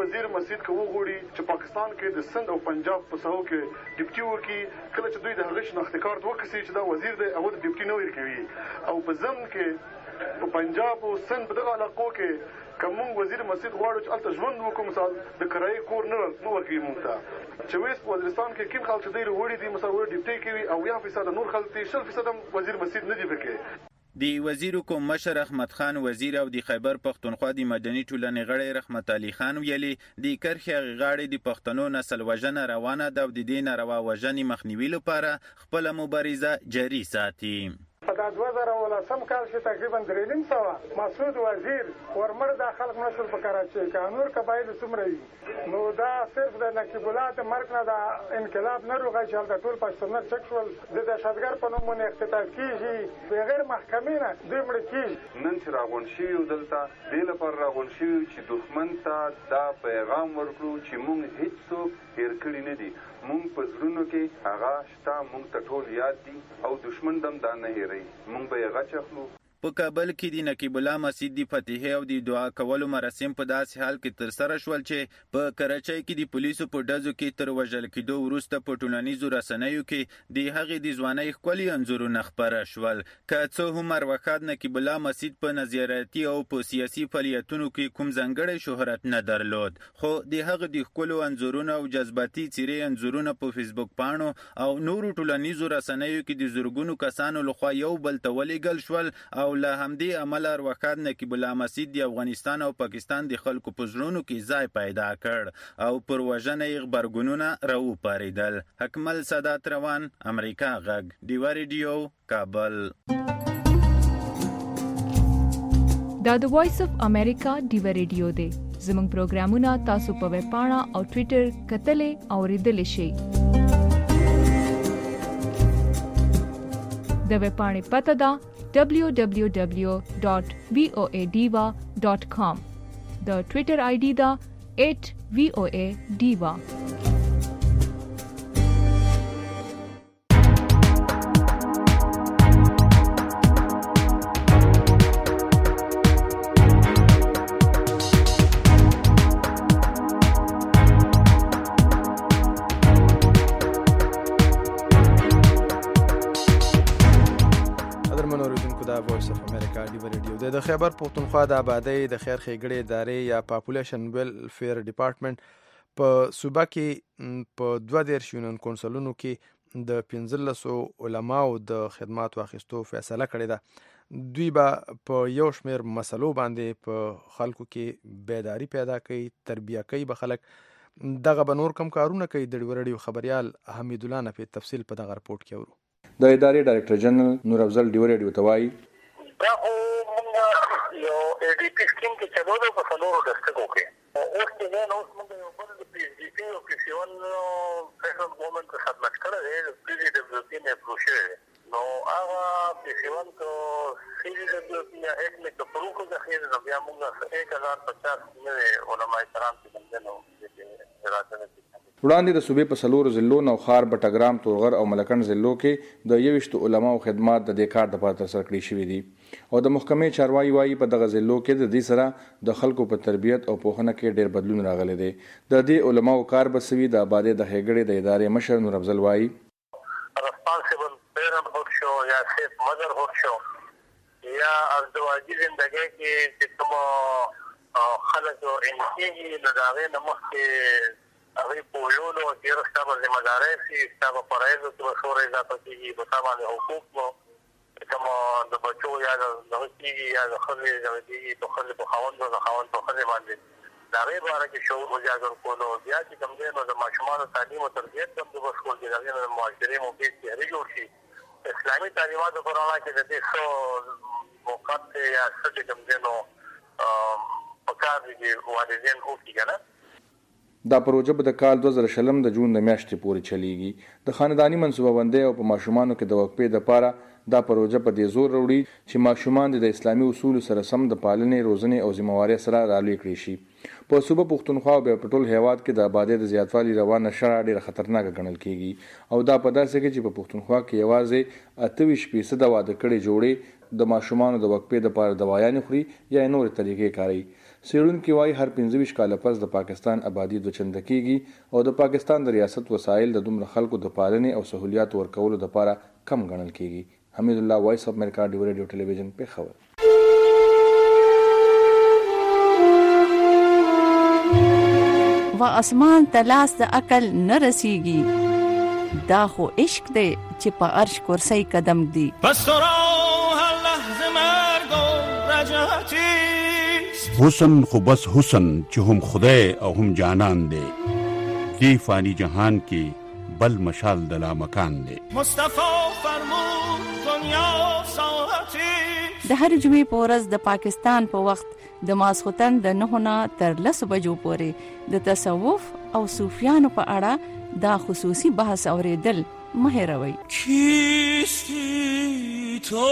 وزیر مسجد کو وګوري چې پاکستان کې د سند او پنجاب په سهو کې ډیپټي وکي کله چې دوی د هغه شناخت کارت وکړي چې دا وزیر دی او د ډیپټي نه ورکوي او په ضمن کې په پنجاب او سند په دغه علاقو کې کوم وزیر مسجد غواړو چې الته ژوند وکړو مثال د کرایي کور نه نو ورکوي موږ ته چې ویس په وزیرستان کې کوم خلک چې دی وړي دي مثلا وړي ډیپټي کوي او یا فیصد نور خلک دي شل فیصد وزیر مسجد نه دی پکې. دی وزیر کوم مشر احمد خان وزیر او دی خیبر پختونخوا دی مدني ټولنې غړی رحمت علي خان ویلي دی کرخه غاړي دی پښتنو نسل وژنه روانه ده او د دې ناروا وژنې مخنیوي لپاره خپل مبارزه جاري ساتي. په دوه زره ولسم کال کې تقریبا درې نیم سوه مسعود وزیر ورمړ د خلک مشر په کراچۍ کې نور قبایل څومره وي نو دا صرف د نقیب الله د مرګ نه د انقلاب نه روغی چې د ټول پښتون چک شول د دهشتګر په نوم باندې اختطاف کیږي بغیر محکمې نه دوی مړ کیږي. نن چې راغون شي دلته دې لپاره راغون شي چې دښمن ته دا پیغام ورکړو چې موږ هیڅ څوک هېر کړي نه دي مونږ په زړونو کې هغه شته مونږ ته ټول یاد دي او دشمن دم دا نه هېروي مونږ به یې غچ اخلو. په کابل کې د نقیب الله مسجد دی فتحې او د دعا کولو مراسم په داسې حال کې ترسره شول چې په کراچۍ کې د پولیسو په ډزو کې تر وژل کېدو وروسته په ټولنیزو رسنیو کې د هغې د ځوانۍ ښکلي انځورونه خپاره شول. که څه هم اروخاد نقیب الله مسجد په نظریاتي او په سیاسي فعالیتونو کې کوم ځانګړی شهرت نه درلود خو د هغه د ښکلو انځورونه او جذباتي څیرې انځورونه په فیسبوک پاڼو او نورو ټولنیزو رسنیو کې د زرګونو کسانو لخوا یو بل ته ولېږل شول او له همدې امله اروخاد نقیب الله مسجد د افغانستان او پاکستان د خلکو په زړونو کې ځای پیدا کړ او پر وژنه یې غبرګونونه راوپارېدل. حکمل سادات روان امریکا غږ ډیوا ریډیو کابل. دا د وایس اف امریکا ډیوا ریډیو دی. زموږ پروګرامونه تاسو په ویب پاڼه او ټوئیټر کتلې او ریډلې شئ. د ویب پاڼې پته ده double-u double-u double-u dot voadiva dot com. د ټوئیټر آی ډي دا ایٹ وی او اے ډیوا. وایس اف امریکا ډیوا ریډیو د خیبر پختونخوا د آبادی د خیر ښېګړې ادارې یا پاپولیشن ویلفیر ډپارټمنټ په صوبه کې په دوه دېرش یونین کونسلونو کې د پنځلسو علماو د خدماتو اخیستو فیصله کړې ده. دوی به په یو شمېر مسلو باندې په خلکو کې بیداری پیدا کوي تربیه کوي به خلک دغه به نور کم کارونه کوي. د ډیوا ریډیو خبریال حمید الله نه په تفصیل په دغه رپورټ کې ورو. د ادارې ډایرکټر جنرال نور افضل ډیوا ریډیو ته وایي دا خو موږ یو ای ډي پي سکیم کې چلولو په څلورو ډسټرکو کې اوس چې دی نو اوس موږ یو بل د پي ایچ ډي پي او پي سي ون فیډرل ګورنمنټ ته سبمټ کړی دی د پي ډي ډبلیو پي نه اپروو شوی دی نو هغه پي سي ون کو سی ډي ډبلیو پي نه ایک میک اپروو کړو ځکه نو بیا موږ ایک هزار پچاس نوې علما کرام چې کوم دی نو راځنه وړاندې د صوبې په څلورو ضلعو نوښار بټګرام تورغر او ملکنډ ضلعو کې د یویشتو علماو خدمات د دې کار دپاره ترسره کړي شوي دي او د محکمې چارواکي وایي په دغه ضلعو کې د دې سره د خلکو په تربیت او پوهنه کې ډېر بدلون راغلی دی. د دې علماو کار به سوي د آبادۍ د ښېګړې د ادارې مشر نور افضل وایي ریسپانسیبل پیرنټ هوډ شو یا سیف مدر هوډ شو یا ازدواجي زندګۍ کې چې کوم خلک انکېږي نو د هغې نه مخکې هغوی پوهولو چې ستا به ذمهدارۍ شي ستا به فرایضو کې به څومره اضافه کېږي په تا باندې حقوق مو کوم د بچو یا د دغه کېږي یا د ښځې دغه کېږي په ښځې په خاوند او د خاوند په ښځې باندې د هغې باره کې شعور اجاګر کولو بیا چې کوم دی نو د ماشومانو تعلیم او تربیت هم د بس کول چې د هغې نه د معاشرې موقعیت تیاري جوړ شي. اسلامي تعلیماتو په رڼا کې د دې څه موقعت دی یا څه چې کوم دی نو په کار دي چې والدین وکړي که نه. دا پروژه به د کال دوه زره شلم د جون د میاشتې پورې چلیږي. د خانداني منصوبه بندۍ او په ماشومانو کې د وقفې دپاره دا پروژه په دې زور وروړي چې ماشومان د اسلامي اصولو سره سم د پالنې روزنې او ذمهوارۍ سره رالوی کړي شي. په صوبه پښتونخوا او بیا په ټول هیواد کې د آبادۍ د زیاتوالي روانه شرح ډېره خطرناکه ګڼل کېږي او دا په داسې کې چې په پښتونخوا کې یوازې اته ویشت فیصده واده کړې جوړې د ماشومانو د وقفې دپاره دوايانې خوري یا نورې طریقې کاروي. څېړونکي وایي هر پنځه ویشت کاله پس د پاکستان آبادي دوه چنده کیږي او د پاکستان د ریاست وسایل د دومره خلکو د پالنې او سهولیات ورکولو لپاره کم ګڼل کیږي. حمید الله، وایس اف امریکا، ډیو ریډیو ټلویزیون، پېښور. و اسمان ته لاس د عقل نه رسیږي، دا خو عشق دی چې په عرش کرسی قدم دی. پس تو را هر لحظه مرگ و رجعتیست، حسن خو بس حسن چې هم خدای او هم جانان دی، دی فانی جهان کې بل مشال د لامکان دی. مصطفی فرمود دنیا ساعتیست. د هر جمعې په ورځ د پاکستان په وخت د ماسختن د نهو نه تر لسو بجو پورې د تصوف او صوفیانو په اړه دا خصوصي بحث اوریدل مه هېروئ. کیستی تو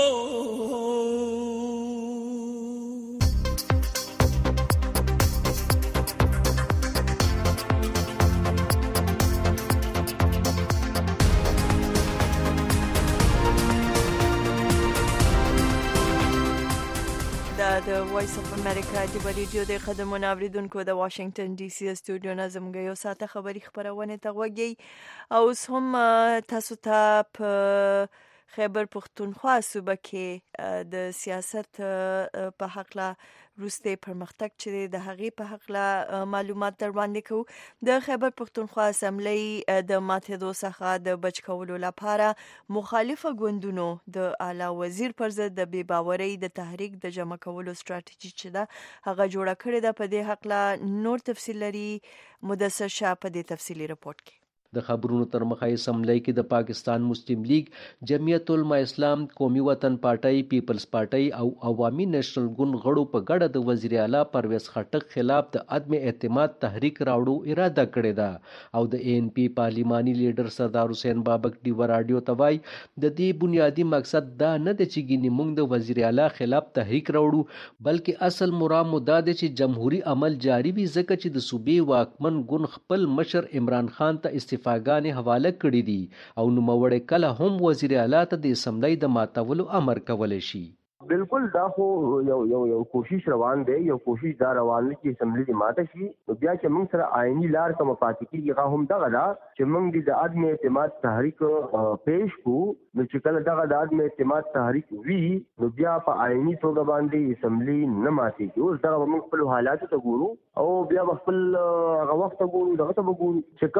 د وایس اف امریکا د ریډیو د خدمونو اوریدونکو د واشنگټن ډي سي استودیو نه زموږ یو ساعته خبري خبرونه ته وګورئ او هم تاسو ته په خیبر پختونخوا صوبه کې د سیاست په حق لا روسته پرمختګ چې د هغې په حق لا معلومات در باندې کوو. د خیبر پختونخوا اسمبلی د ماتېدو څخه د بچ کولو لپاره مخالفه ګوندونو د اعلی وزیر پر ضد د بې باورۍ د تحریک د جمع کولو ستراتیژي چې ده هغه جوړه کړې ده. په دې حق لا نور تفصیل لري مدثر شاه په دې تفصیلي رپورت کې. د خبرونو تر مخه اسمبلی کې د پاکستان مسلم لیگ، جمعیت علما اسلام، قومي وطن پارټۍ، پیپلز پارټۍ او عوامي نیشنل ګوند غړو په ګډه د وزیر اعلی پرویز خټک خلاف د عدم اعتماد تحریک راوړو اراده کړې ده او د اے ان پی پارلیماني لیډر سردار حسین بابک ډیو راډیو ته وایي د دې بنیادی مقصد دا نه دی چې ګینې موږ د وزیر اعلی خلاف تحریک راوړو، بلکې اصل مرام دا دی چې جمهوری عمل جاری وي، ځکه چې د صوبې واکمن ګوند خپل مشر عمران خان ته استعفا فاګانې حواله کړي دي او نوموړی کله هم وزیر اعلی ته د اسمبلی د ماتولو امر کولی شي. بالکل دا خو یو یو یو کوشش روان دی، یو کوشش دا روان دی چې اسمبلی دې ماته شي. نو بیا چې موږ سره آئینی لار کوم پاتې کېږي هغه هم دغه ده چې موږ د عدم اعتماد تحریک پیش کړو. نو چې کله دغه د عدم اعتماد تحریک وي نو بیا په آئینی توګه باندې اسمبلی نه ماتېږي. اوس دغه موږ خپل حالاتو ته ګورو او بیا خپل هغه وخت ته ګورو، دغه ته به ګورو چې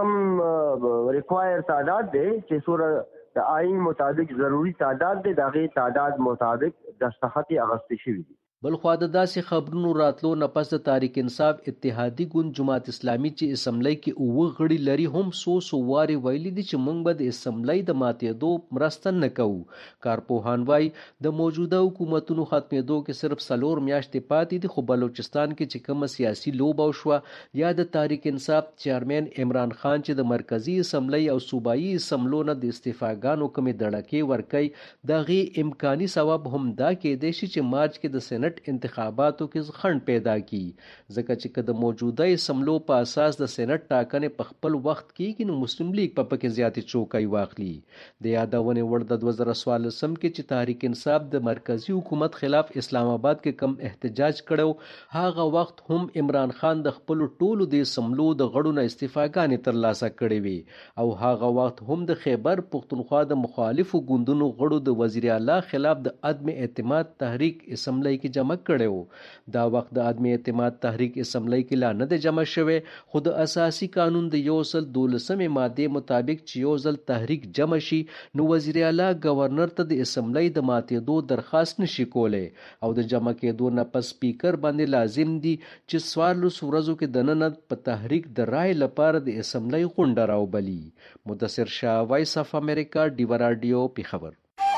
کوم ریکوایر تعداد دی چې څومره د آئین مطابق ضروری تعداد دی، د هغې تعداد مطابق دستخط یې اخیستل شوي دي. بلخوا د داسې خبرونو راتلو نه پس د تحریک انصاف اتحادي ګوند جماعت اسلامي چې اسمبلی کې اووه غړي لري هم څو څو وارې ویلي دي چې موږ به د اسمبلی د ماتېدو مرسته نه کوو. کارپوهان وایي د موجوده حکومتونو ختمېدو کې صرف څلور میاشتې پاتې دي، خو بلوچستان کې چې کومه سیاسي لوبه وشوه یا د تحریک انصاف چیرمن عمران خان چې د مرکزی اسمبلی او صوبایي اسمبلو نه د استعفاګانو کمې دړکې ورکوي، د هغې امکاني سبب هم دا کېدای شي چې مارچ کې د سینټ انتخاباتو کې خنډ پیدا کی، ځکه چې که د موجوده اسمبلو په اساس د سینټ ټاکنې په خپل وخت کېږي نو مسلم لیگ په پکې زیاتې چوکۍ واخلي. د یادونې وړ د دوه زره څوارلسم کې چې تحریک انصاف د مرکزی حکومت خلاف اسلام آباد کې کم احتجاج کړو، هغه وخت هم عمران خان د خپل ټولو د اسمبلو د غړو نه استعفاګانې ترلاسه کړې وي او هغه وخت هم د خیبر پختونخوا د مخالفو ګوندونو غړو د وزیر اعلی خلاف د عدم اعتماد تحریک اسمبلی کې جمع کړو. دا وخت د عدم اعتماد تحریک اسمبلی کې لا نه دی جمع شوی، خو د اساسي قانون د یو سل دولسمې مادې مطابق چې یو ځل تحریک جمع شي نو وزیر اعلی گورنر ته د اسمبلی د ماتېدو درخواست نشي کولی او د جمع کېدو نه پس سپیکر باندې لازم دي چې څوارلسو ورځو کې دننه په تحریک د رای لپاره د اسمبلی غونډه راوبلي. مدثر شاه، وایس اف امریکا، ډیو راډیو، پیښور.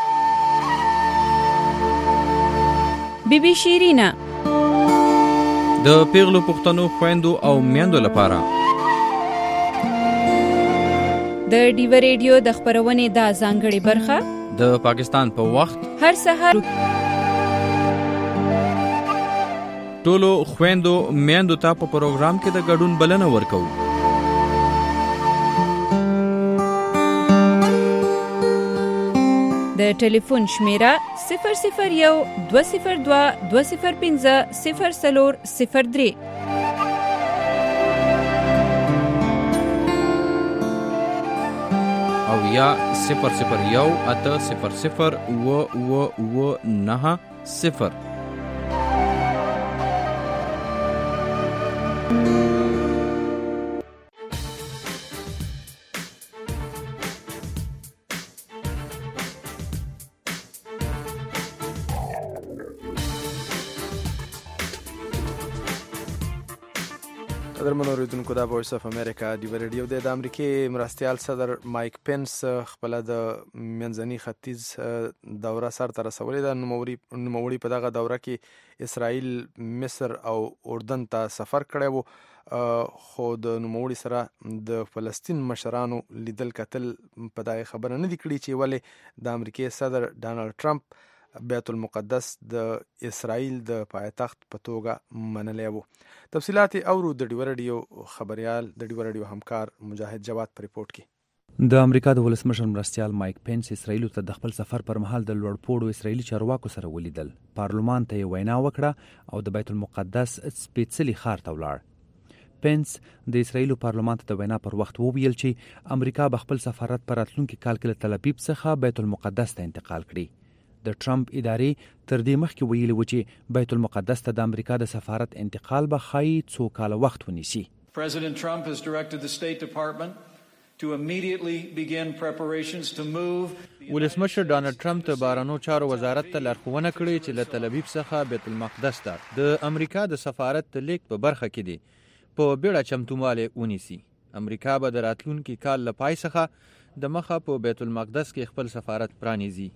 بی بی شیرینا د پیغلو پښتنو خويندو او میندو لپاره د ډیو ریډیو د خبرونې د ځانګړي برخه د پاکستان په وخت هر سحر ټولو خويندو میندو ته په پروګرام کې د ګډون بلنه ورکوي. د ټلیفون شمیره صفر صفر یو دوه صفر دوه دوه صفر پنځه صفر څلور صفر درې. او یا صفر صفر یو اته صفر صفر اوه اوه اوه نهه صفر. قدرمنو اوریدونکو دا وایس اف امریکا دی ریډیو د امریکای مرستیال صدر مایک پنس خپل د منځني ختیځ دوره سره تر رسولې ده. نوموړي په دغه دوره کې اسرائیل، مصر او اردن ته سفر کړی وو، خو د نوموړي سره د فلسطین مشرانو لیدل کتل په دغه خبره نه دي کړي چې ولې د امریکای صدر ډانلډ ټرمپ بیت المقدس د اسرائیل د پایتخت په توګه منلی وو. تفصیلات اورو د ډیو رادیو خبريال د ډیو رادیو همکار مجاهد جواد په ریپورت کې. د امریکا د ولسمشر مرستیال مایک پنس اسرائیل ته د خپل سفر پر مهال د لوړپوړو اسرائیلي چارواکو سره ولیدل. پارلمان ته وینا وکړه او د بیت المقدس سپیڅلي ښار ته ولاړ. پنس د اسرائیل پارلمان ته د وینا پر وخت وویل چې امریکا به خپل سفارت پر راتلونکي کال کې له تل ابیب څخه بیت المقدس ته انتقال کړي. د ټرمپ ادارې تر دې مخکې ویلي و چې بیت المقدس ته د امریکا د سفارت انتقال به ښایي څو کاله وخت ونیسي. President Trump has directed the State Department to immediately begin preparations to move. ولسمشر ډانلډ ټرمپ ته بهرنیو چارو وزارت ته لارښوونه کړې چې له تل ابیب څخه بیت المقدس ته د امریکا د سفارت د لیک په برخه کې دی په بیړه چمتووالی ونیسي. امریکا به د راتلونکي کال له پای څخه د مخه په بیت المقدس کې خپل سفارت پرانیزي.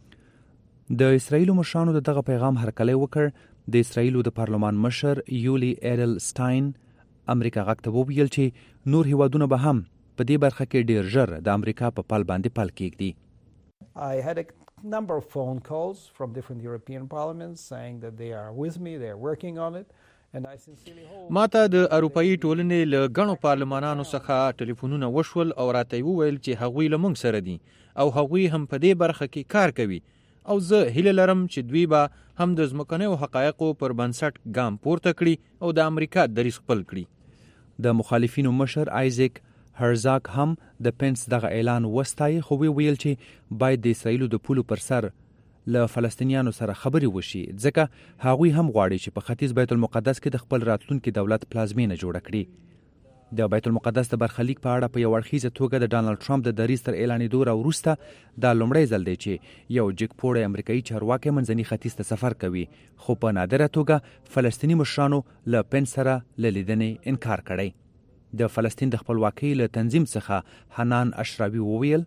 د اسرائیلو مشرانو د دغه پیغام هرکلی وکړ. د اسرائیلو د پارلمان مشر یولی ایډل سټاین امریکا غږ ته وویل چې نور هیوادونه به هم په دې برخه کې ډیر ژر د امریکا په پل باندې پل کېږدي. I had a number of phone calls from different European parliaments saying that they are with me, they are working on it. ماته د اروپאי ټولنې له غنو پارلمانانو څخه ټلیفونونه وشول او راته وویل چې هغوی له موږ سره دي او هغوی هم په دې برخه کې کار کوي او زه هیله لرم چې دوی به هم د ځمکنیو حقایقو پر بنسټ ګام پورته کړي او د امریکا دریځ خپل کړي. د مخالفینو مشر آیزک هرزاک هم د پنس دغه اعلان وستایي، خو ویل چې باید د اسرائیلو د پولو پر سر له فلسطینیانو سره خبرې وشي، ځکه هغوی هم غواړي چې په ختیځ بیت المقدس کې د خپل راتلونکي دولت پلازمینه جوړه کړي. د بیت المقدس د برخلیک په اړه په یو اړخیزه توګه د ډانلډ ټرمپ د دریځ تر اعلانېدو راوروسته دا لومړی ځل دی چې یو جګ پوړی امریکایي چارواکی منځني ختیځ ته سفر کوي، خو په نادره توګه فلسطیني مشرانو له پنس سره له لیدنې انکار کړی. د فلسطین د خپلواکۍ له تنظیم څخه حنان اشراوي وویل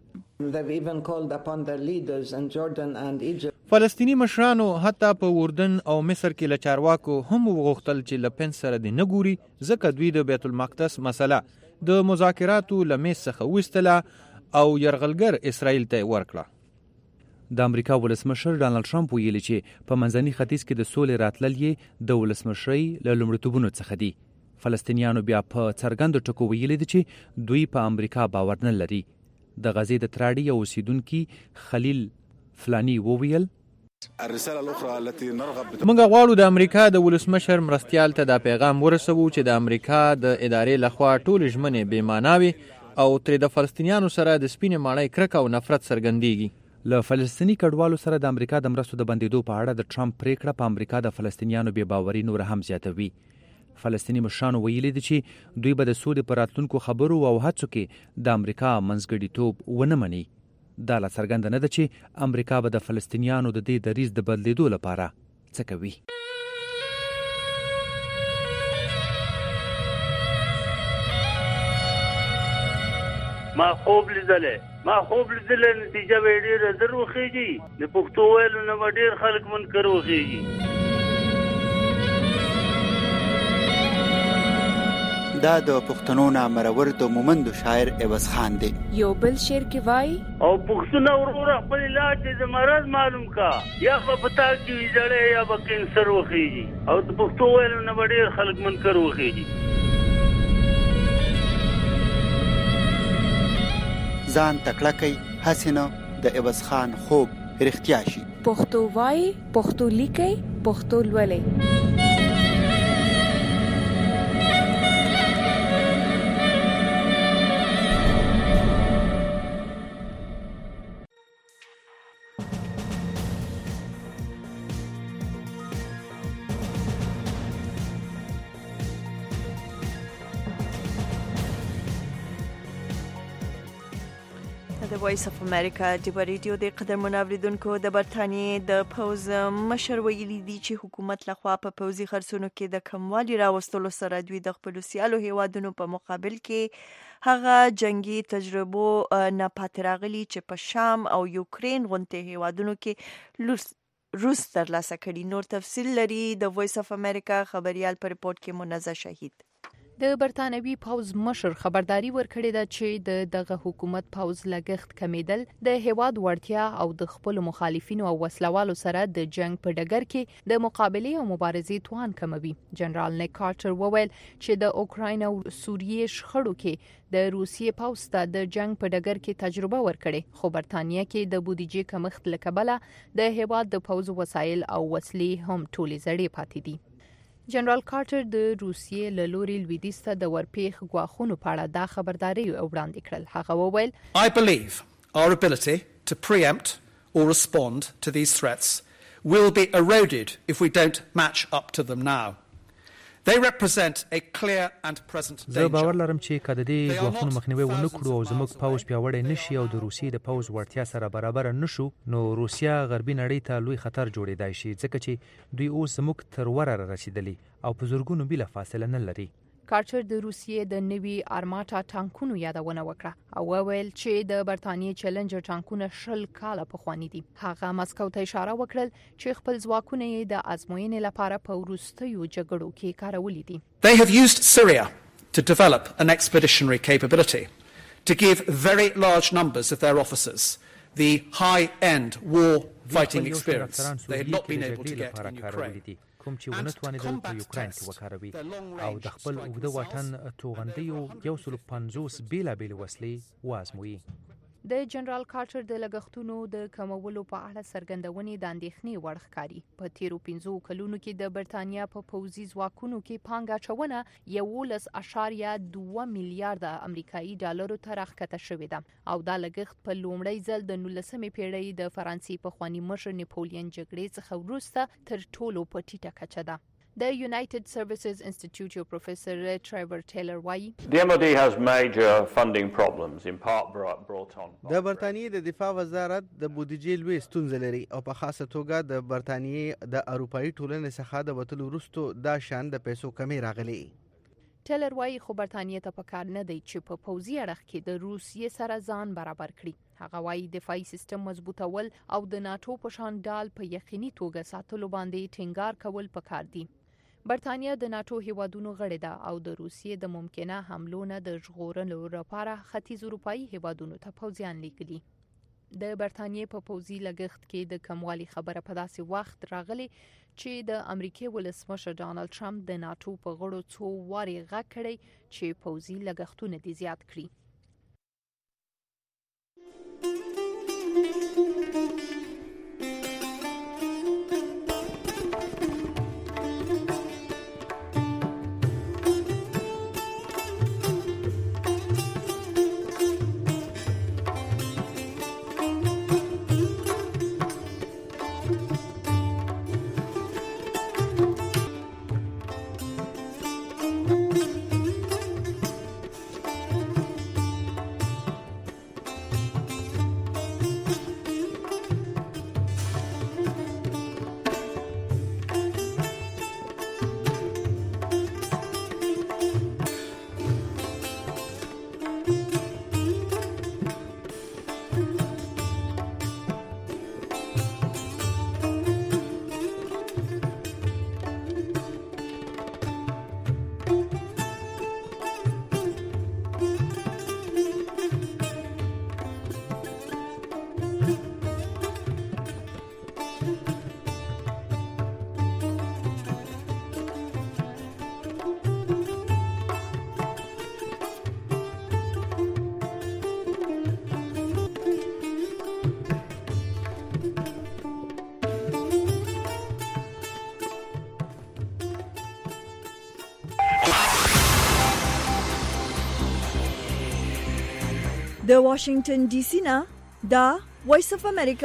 فلسطیني مشرانو حتی په اردن او مصر کې له چارواکو هم وغوښتل چې له پنس سره دې نه ګوري، ځکه دوی د بیت المقدس مسله د مذاکراتو له میز څخه ویستله او یرغلګر اسرائیل ته ورکړه. د امریکا ولسمشر ډانلډ ټرمپ ویلي چې په منځني ختیځ کې د سولې راتلل یې د ولسمشرۍ له لومړیتوبونو څخه دي. فلسطینیانو بیا په څرګندو ټکو ویلي دي چې دوی په امریکا باور نه لري. د غزې د تراړي یو اوسیدونکي خلیل فلانی وویل موږ غواړو د امریکا د ولسمشر مرستیال ته دا پیغام ورسوو چې د امریکا د ادارې لخوا ټول ژمنې بې معنا وي او ترې د فلسطینیانو سره د سپینې ماڼۍ کرکه او نفرت څرګندېږي. له فلسطیني کډوالو سره د امریکا د مرستو د بندېدو په اړه د ټرمپ پریکړه په امریکا د فلسطینیانو بې باوري نور هم زیاتوي. فلسطیني مشرانو ویلي دي چې دوی به د سولې په راتلونکو خبرو او هڅو کې د امریکا منځګړیتوب ونه مني. دا لا څرګنده نه ده چې امریکا به د فلسطینیانو د دې دریځ د بدلیدو لپاره څه کوي. ما خوب لیدلې ما خوب لیدلې نتیجه به ډېره زر وخیږي، د پښتو ویلو نه به ډېر خلک منکر وخیږي. دا د پښتنو نامرور د مومندو شاعر عوض خان دی. یو بل شعر کې وای او پښتون وروره خپل علاج د مرض معلوم کا، یا په پتا کې ویځړې یا به کینسر وخیږي او د پښتو ویلو نه به ډېر خلک منکر وخیږي. ځان تکړه کوي هسې نه د عوض خان خوب رښتیا شي. پښتو وایي، پښتو لیکي، پښتو لولي. د وایس اف امریکا د ریډیو د قدر منوریدونکو د برتانیې د پوز مشر ویلي دي چې حکومت لخوا په پوزي خرڅونو کې د کموالي راوستلو سره دوی د خپل سیالو هیوادونو په مقابل کې هغه جنگي تجربو نه پاتې راغلي چې په شام او یوکرين غونډه هیوادونو کې روس ترلاسه کړي. نور تفصیل لري د وایس اف امریکا خبريال پر رپورت کې منزه شهید. د برتانوي پوز مشر خبرداري ورکړې ده چې د دغه حکومت پوز لګښت کمیدل د هیواد وړتیا او د خپل مخالفینو او وسلوالو سره د جنگ په ډګر کې د مقابله او مبارزې توان کموي. جنرال نیک کارټر وویل چې د اوکراین او سوریې شخړو کې د روسیې پوز ته د جنگ په ډګر کې تجربه ورکړې، خو برتانیې کې د بودیجې کمښت لکبله د هیواد د پوز وسایل او وسلې هم ټولې زړې پاتې دي. جنرال کارټر د روسیې له لوري لویدیځ ته د ورپېښ ګواښونو په اړه دا خبرداری وړاندې کړل. هغه وویل I believe our ability to preempt or respond to these threats will be eroded if we don't match up to them now. They represent a clear and present danger. زه باور لرم چې کله د دې ګواښونو مخنیوي ونه کړو او زموږ پوز پیاوړی نشي او د روسیې د پوز وړتیا سره برابر نشو، نو روسیا غربي نړۍ ته لوی خطر جوړېدای شي، ځکه چې دوی اوس زموږ تر وره رسیدلی او په زورګونو بلا فاصله نه لري. کارټر د روسیې د نوي ارماټا ټانکونو یادونه وکړه او وویل چې د برتانیې چیلنجر ټانکونه شل کاله پخواني دي. هغه مسکو ته اشاره وکړل چې خپل ځواکونه یې د ازموینې لپاره په وروستیو جګړو کې کارولي دي. They have used Syria to develop an expeditionary capability to give very large numbers of their officers the high-end war fighting experience they had not been able to get in Ukraine. کوم چې ونه توانېدل په یوکراین کې وکاروي او د خپل اوږده واټن توغندیو یو سل پنځوس بېلابېلې وسلې وازموي. د جنرال کارټر د لګښتونو د کمولو په اړه څرګندونې د اندېښنې وړ ښکاري. په تیرو پنځو کلونو کې د برتانیا په پوځي ځواکونو کې پانګه اچونه یولس اعشاریه دوه میلیارډه امریکایي ډالرو ته راښکته شوې ده او دا لګښت په لومړی ځل د نولسمې پیړۍ د فرانسې پخواني مشر نیپولین جګړې څخه وروسته تر ټولو په ټیټه کچه ده. د یونایټډ سروسز انسټیټیوټ یو پروفیسور ټریور ټیلر وایي The M O D has major funding problems in part brought on د برتانیې د دفاع وزارت د بودیجې لوی ستونزې لري او په خاصه توګه د برتانیې د اروپאי ټولنې څخه د وتلو وروسته دا شان د پیسو کمی راغلي. ټیلر وایي خو برتانیې ته پکار نه دی چې په پوځي اړخ کې د روسیې سره ځان برابر کړي. هغه وایي دفاعي سیستم مضبوطول او د ناتو په شان ډال په یقیني توګه ساتلو باندې ټینګار کول پکار دي. برتانیا د ناتو هیوادونو غړې ده او د روسیې د ممکنه حملو نه د ژغورلو لپاره ختیځ اروپאי هیوادونو ته پوځیان لیږلي. د برتانیې په پوځي لګښت کې د کموالي خبره په داسې وخت راغلي چې د امریکای ولسمشر ډانلډ ټرمپ د ناتو په غړو څو واري غږ کړی چې پوځي لګښتونه دې زیات کړي. د واشنگټن ډي سي نه دا وایس اف امریکا